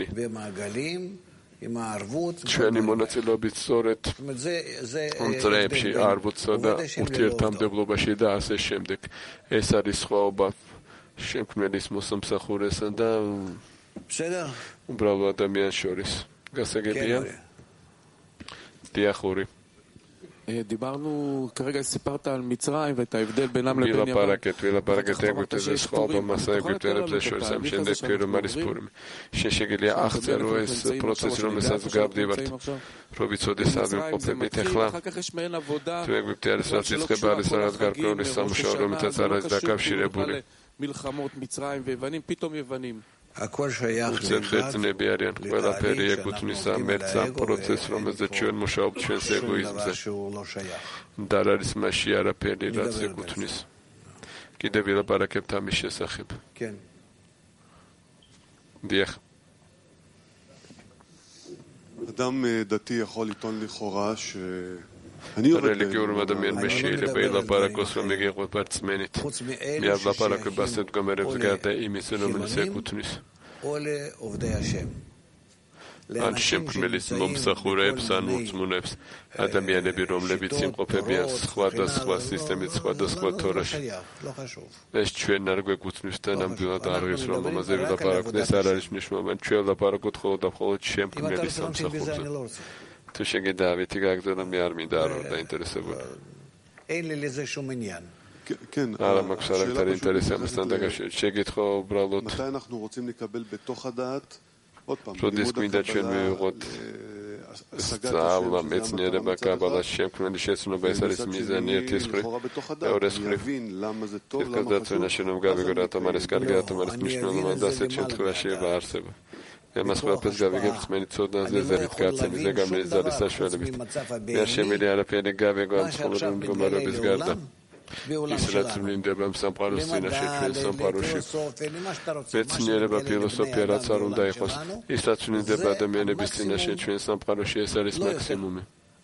ჩვენი მონაწილეობით სწორედ წრეებში არვუცსა და ურთიერთმამდებლობაში და ასე შემდეგ ეს არის სხვაობა შემქმნელის მოსამსახურესა და უბრალო ადამიანს შორის გასაგებია დიახური דיברנו, כרגע סיפרת על מצרים ואת ההבדל בינם לבין Vila יוון. Paraket, Vila Paraket, Egipte ze schouwen, Massa Egipte, Repse Shorsam, Shende Piru Marispurim. Sheshegeli Achzeru es proces Romesaz Gabdivart. Robitsod Esavim Kope Bitechla. Tu Egipte Arisat Yitzcheba Alisarat Garkro Nisam Shorom Tazaraz Dakav Shireburi. מלחמות מצרים ויוונים, פתאום יוונים. Ucefetne biarian, quella per Egutnisa, Merza, proces Romeze Chun Mushab Chens egoismze. Dar aris Mashiara per Raz Egutnis. Kide Vila Paraket Tamish Sahib. Diech. אדם דתי יכול לטעון לכאורה ש... Religion madamien meshile beila parakos vamegi qvartsmenit. Miad la parak baset gomerevs gata imisenom sekutnis. Ole ovdei Hashem. Anshem kmelis momsakhurebs anutsmunebs. Adamianები რომლებიც იმყოფებიან სხვა და სხვა სისტემით, სხვა და სხვა თორაში. ეს ჩვენ არ გვეკუთვნის და ნამდვილად არ არის რომ ამაზე ვილაპარაკდეს, არ არის მნიშვნელოვანი. ჩვენ ვლაპარაკობთ მხოლოდ და მხოლოდ შენ კმელის სამსახურზე. Tu შეგედა ვეთი გაგზავნა მე არ მინდა არ და ინტერესებული. אין לי לזה שום עניין. כן. არა მაქვს არაფერი ინტერესი ამასთან დაკავშირებით. შეგითხო უბრალოდ. מתי אנחנו רוצים לקבל בתוך הדעת? עוד פעם. როდის გვინდა ჩვენ მივიღოთ სწავლა, მეცნიერება, კაბალა, შემქმნელი შეცნობა, ეს არის მიზანი ერთის მხრივ. მეორეს მხრივ. ეს გადაცემა შენობ გავიგო რატომ არის კარგი, რატომ არის მნიშვნელოვანი და ასეთ შემთხვევაში არსება. Εμάς ყველაფერს გავიგებთ მენი ცოდნაზე ზერით გაცემის და გამლის ზარის საშუალებით. მე არ შემიძლია არაფერი გავიგო ამ ცხოვრების მდგომარეობის გარდა. ის რაც მინდება სამყაროს წინაშე ჩვენ სამყაროში. მეცნიერება, ფილოსოფია რაც არ უნდა იყოს, ის რაც მინდება ადამიანების წინაშე ჩვენ სამყაროში, ეს არის მაქსიმუმი.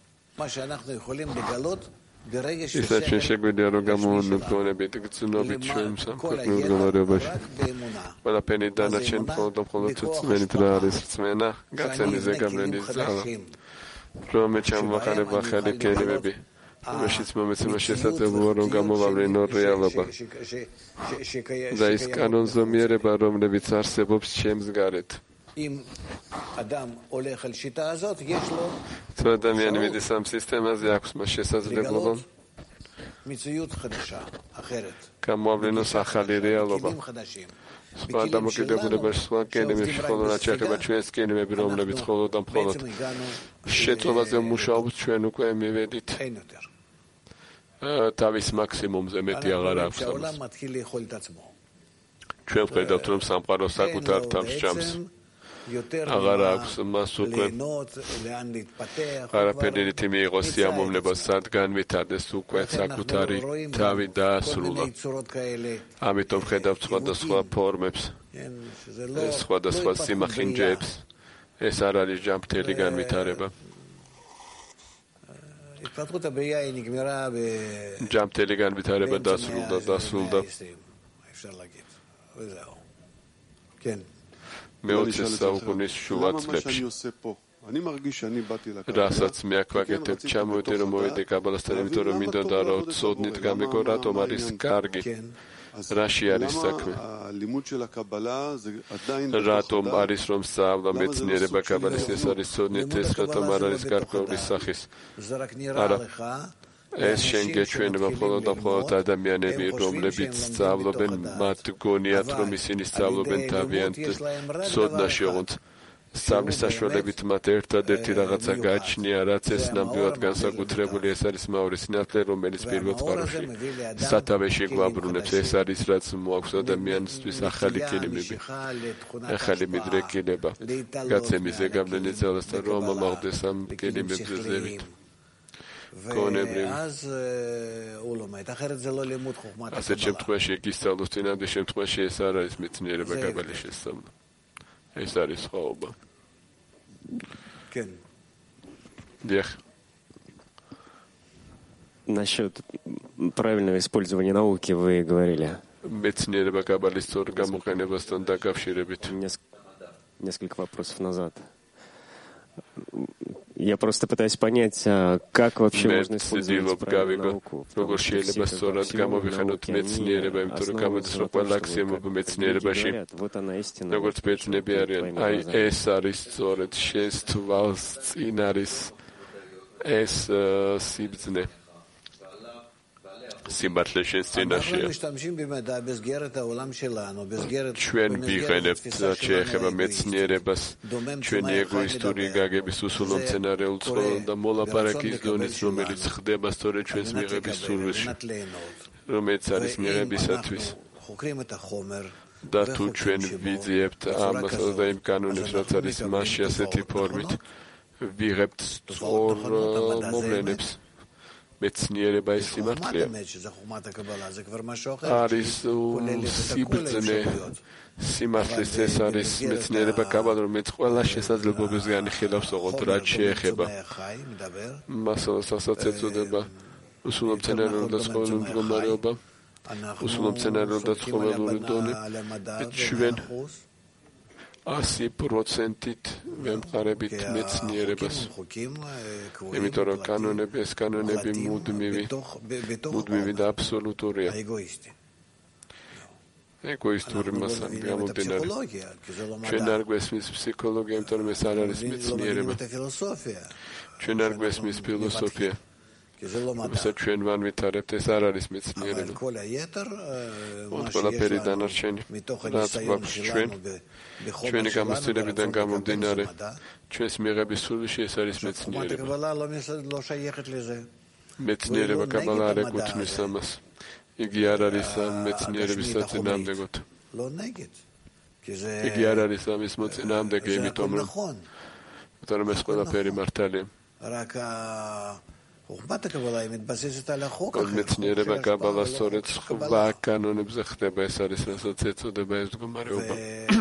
ისაც ჩვენ შეგვიძლია რომ გამოვანებთ გწნობით ჩვენ სამყაროს მდგომარეობაში. ყველაფერი დანარჩენ მხოლოდ მხოლოდ წმენით რა არის რწმენა, გაცემის და გავლენის ძალა. რომ ჩამოყალიბება ხელი კენებები. მაშინ მომეცემა შესაძლებელია რომ გამოვავლინო რეალობა. და ის კანონზომიერება რომლებიც არსებობს ჩემს გარეთ. אם אדם הולך על שיטה הזאת, יש לו ადამიანი მიდის ამ სისტემაზე, აქვს მას შესაძლებლობა מציאות חדשה, אחרת. გამოავლინოს ახალი რეალობა. სხვა დამოკიდებულებას, სხვა კენების მხოლოდ აჩეხება ჩვენს კენები, რომლებიც მხოლოდ და მხოლოდ შეწოვაზე მუშაობს, ჩვენ უკვე მივედით თავის მაქსიმუმზე, მეტი აღარ აქვს ამას. ჩვენ ვხედავთ, რომ სამყარო საკუთარ თავს ჭამს. აღარ აქვს მას უკვე არაფერი რითი მიიღოს სიამოვნება, სად განვითარდეს უკვე საკუთარი თავი დაასრულა. ამიტომ ვხედავთ სხვადასხვა ფორმებს, სხვადასხვა სიმახინჯეებს. ეს არ არის ჯანმრთელი განვითარება. ჯანმრთელი განვითარება დასრულდა, დასრულდა. მეოცე საუკუნის შუა წლებში. რასაც მე აქ ვაკეთებ, ჩამოვედი რომ მოვედი კაბალასთან, იმიტომ რომ მინდოდა რომ ცოდნით გამიგო რატომ არის კარგი. რაში არის საქმე? რატომ არის რომ სწავლა მეცნიერება კაბალის ეს არის ცოდნით, ეს რატომ არ არის გარკვეული სახის? არა. ეს შენ გეჩვენება მხოლოდ და მხოლოდ ადამიანები, რომლებიც სწავლობენ, მათ გონიათ, რომ ისინი სწავლობენ თავიანთ ცოდნაში, ოღონდ სწავლის საშუალებით მათ ერთადერთი რაღაცა გააჩნია, რაც ეს ნამდვილად განსაკუთრებული, ეს არის მაური სინათლე, რომელიც პირველ წყაროში სათავეში გვაბრუნებს. ეს არის რაც მოაქვს ადამიანისთვის ახალი კილიმები, ახალი მიდრეკილება, გაცემის გავლენის ძალასთან რომ მომაღდეს ამ კილიმებზე ზევით. ასეთ შემთხვევაში იგისწავლოს წინამდე შემთხვევაში ეს არ არის მეცნიერება კაბალის შესწავლა. ეს არის სხვაობა. Дих. Насчет правильного использования науки вы говорили. მეცნიერება კაბალის სწორ გამოყენებასთან დაკავშირებით. Несколько вопросов назад. Я просто пытаюсь понять, как вообще можно использовать правильную науку. Როგორ შეიძლება სწორად გამოვიხსენოთ მეცნიერება, იმიტომ რომ გამოდის რომ ყველა აქსიომები მეცნიერებაში. როგორც ბერძნები არიან, აი ეს არის სწორედ შენს თვალს წინ არის ეს სიბრძნე სიმართლე შენს წინაშეა. ჩვენ ვიღენებთ რაც შეეხება მეცნიერებას, ჩვენი ეგოისტური გაგების უსულო მცენარეულ ცხოველ და მოლაპარაკის დონით, რომელიც ხდება სწორედ ჩვენს მიღების სურვილში, რომელიც არის მიღებისათვის. და თუ ჩვენ ვიძიებთ ამას და იმ კანონებს, რაც არის მასში ასეთი ფორმით, ვიღებთ სწორ მოვლენებს. მეცნიერება ის სიმართლეა. არის სიბრძნე სიმართლის ეს არის მეცნიერება კაბალა, რომელიც ყველა შესაძლებლობისგან ხილავს ოღონდ რაც შეეხება მასალას, ასაც ეწოდება უსულო მცენარეულ და ცხოველურ მდგომარეობა, უსულო მცენარეულ და ცხოველური დონე. ჩვენ ასი პროცენტით ვემყარებით მეცნიერებას. იმიტომ რომ კანონები, ეს კანონები მუდმივი, მუდმივი და აბსოლუტურია. ეგოისტური მასალი გამომდინარე. ჩვენ არ გვესმის ფსიქოლოგია, იმიტომ რომ ეს არ არის მეცნიერება. ჩვენ არ გვესმის ფილოსოფია. ვისაც ჩვენ ვანვითარებთ, ეს არ არის მეცნიერება. ყველაფერი დანარჩენი, რაც გვაქვს ჩვენ, ჩვენი გამოცდილებიდან გამომდინარე, ჩვენს მიღების სურვილში ეს არის მეცნიერება. მეცნიერება კაბალა არ ეკუთვნის ამას. იგი არ არის ამ მეცნიერების საწინააღმდეგოდ. იგი არ არის ამის მოწინააღმდეგე, იმიტომ რომ რომ ეს ყველაფერი მართალია. მეცნიერება კაბალა სწორედ სხვა კანონებზე ხდება, ეს არის რასაც ეწოდება ეს მდგომარეობა.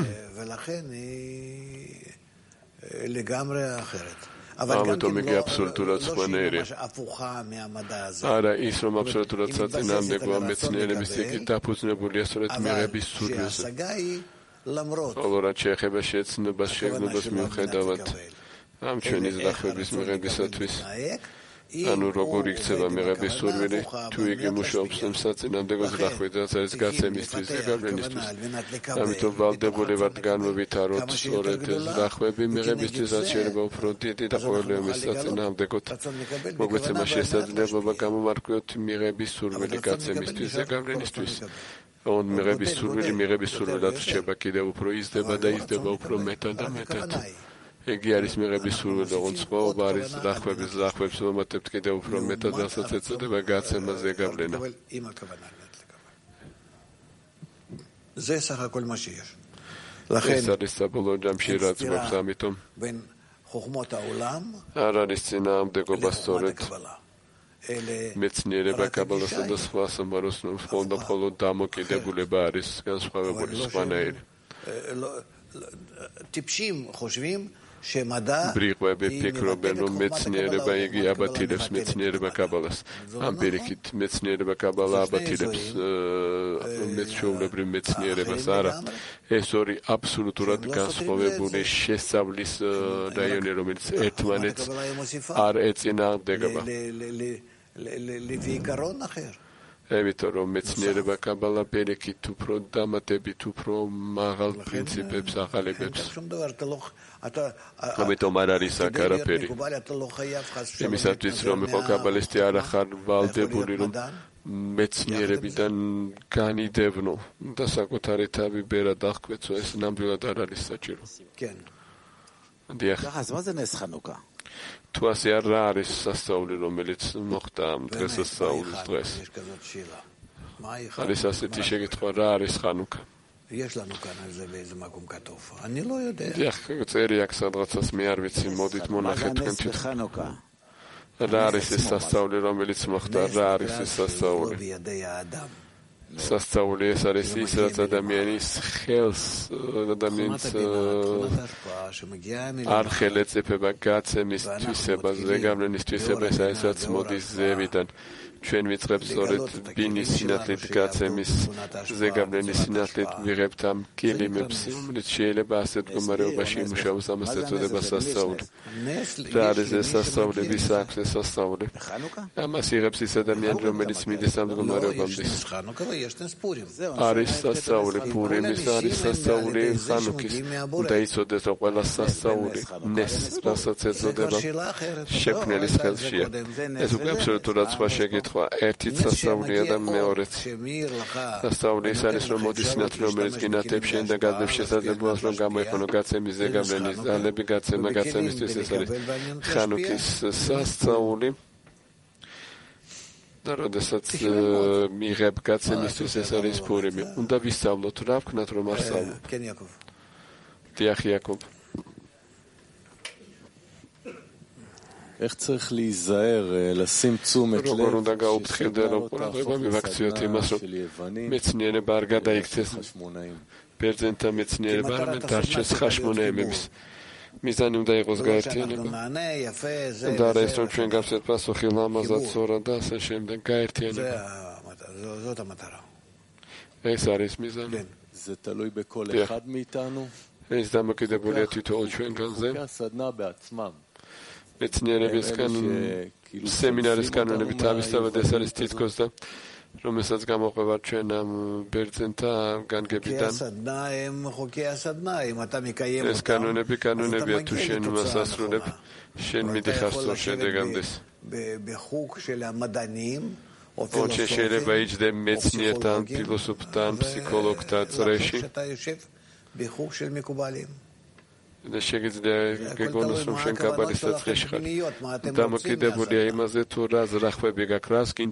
ამიტომ იგი აბსოლუტურად სხვანაირია. არა ის, რომ აბსოლუტურად საწინააღმდეგოა მეცნიერების ციკი დაფუძნებულია სწორედ მიღების სურვილზე. ხოლო რაც შეეხება შეცნობას, შეგნობას მიუხედავად ამ ჩვენი ზრახვების მიღებისათვის, ანუ როგორ იქცევა მიღების სურვილი, თუ იგი მუშაობს ამ საწინააღმდეგო ზრახვით, რაც არის გაცემისთვის, გავლენისთვის. ამიტომ ვალდებული ვართ განმოვითაროთ სწორედ ეს ზრახვები მიღებისთვის, რაც შეიძლება უფრო დიდი და ყოველდღიურ საწინააღმდეგოდ მოგვეცემა შესაძლებლობა გამომარკვიოთ მიღების სურვილი გაცემისთვის და გავლენისთვის. ოღონდ მიღების სურვილი, მიღების სურვილად რჩება, კიდევ უფრო იზრდება და იზრდება უფრო მეტად და მეტად. იგი არის მიღების სურვილი, ოღონდ სხვაობა არის ზრახვების, ზრახვებს ვამატებთ კიდევ უფრო მეტად, რასაც ეწოდება გაცემაზე გავლენა. ეს არის საბოლოო ჯამში, რაც გვაქვს, ამიტომ არ არის წინააღმდეგობა სწორედ მეცნიერება კაბალასა და სხვა სამყაროს და მხოლოდ დამოკიდებულება არის განსხვავებული სხვანაირი. ბრიყვები ფიქრობენ, რომ მეცნიერება იგი აბათილებს მეცნიერება კაბალას. ამ პირიქით მეცნიერება კაბალა აბათილებს მეცნიერებრივ მეცნიერებას. არა, ეს ორი აბსოლუტურად განსხვავებული შესწავლის რაიონი, რომელიც ერთმანეთს არ ეწინააღმდეგება. იმიტომ რომ მეცნიერება კაბალა პირიქით უფრო დამატებით, უფრო მაღალ პრინციპებს აღალებებს. ამიტომ არ არის აქ არაფერი. იმისათვის რომ იყო კაბალისტი არ ახარ ვალდებული, რომ მეცნიერებიდან განიდევნო და საკუთარი თავი ბერად აღკვეცო, ეს ნამდვილად არ არის საჭირო. დიახ. თუ ასე არ არის სასწაული, რომელიც მოხდა ამ დღესასწაულის დღეს. არის ასეთი შეკითხვა, რა არის ხანუკა? დიახ, წერი აქვს სადღაცას, მე არ ვიცი, მოდით მონახეთ თქვენ თვითონ. რა არის ეს სასწაული, რომელიც მოხდა, რა არის ეს სასწაული? სასწაული ეს არის ის, რაც ადამიანის ხელს, ადამიანის არ ხელეწიფება გაცემის თვისებას, ზეგავლენის თვისებას, ეს რაც მოდის ზევიდან. ჩვენ ვიწყებთ სწორედ ბინის სინათლით გაცემის, ზეგავლენის სინათლით ვიღებთ ამ კილიმებს, რომელიც შეიძლება ასეთ მდგომარეობაში იმუშაოს, ამას ეწოდება სასწაული. რა არის ეს სასწაული, ვის აქვს ეს სასწაული? ამას იღებს ის ადამიანი, რომელიც მიდის ამ მდგომარეობამდე. არის სასწაული პურიმის, არის სასწაული ხანუკის. უნდა იცოდეს, რომ ყველა სასწაული ნეს, რასაც ეწოდება შექმნელის ხელშია. ეს უკვე აბსოლუტურად სხვა შეკითხვა. ერთიც სასწაულია და მეორეც. სასწაული ის არის, რომ მოდის სინათლე, რომელიც გინათებს შენ და გაძლევს შესაძლებლობას, რომ გამოიხონო გაცემის ზეგავლენის ძალები, გაცემა გაცემისთვის. ეს არის ხანუკის სასწაული. და როდესაც მიღებ გაცემისთვის, ეს არის პურიმი. უნდა ვისწავლოთ, რა ვქნათ, რომ არ სწავლობ. დიახ, იაკობ. איך צריך להיזהר, לשים תשומת לב როგორ უნდა გაუფრთხილდე, რომ ყურადღება მივაქციოთ იმას, რომ მეცნიერება არ გადაიქცეს ბერძენთა მეცნიერება, არამედ დარჩეს ხაშმონეების. მიზანი უნდა იყოს გაერთიანება. და არა ის, რომ ჩვენ გავცეთ პასუხი ლამაზად, სწორად და ასე შემდეგ გაერთიანება. ეს არის მიზანი. זה תלוי בכל אחד מאיתנו. ეს დამოკიდებულია თითოეულ ჩვენგანზე. მეცნიერებისგან სემინარის კანონები თავისთავად ეს არის თითქოს და რომელსაც გამოყვება ჩვენ ამ ბერძენთა განგებიდან. ეს კანონები კანონებია, თუ შენ მას ასრულებ, შენ მიდიხარ სწორ შედეგამდე. ოჩე შეიძლება იჯდე მეცნიერთან, ფილოსოფთან, ფსიქოლოგთა წრეში. და შეგიძლია გეგონოს, რომ შენ კაბალისტთა წრეში ხარ. დამოკიდებულია იმაზე, თუ რა ზრახვები გაქვს, რას გინდა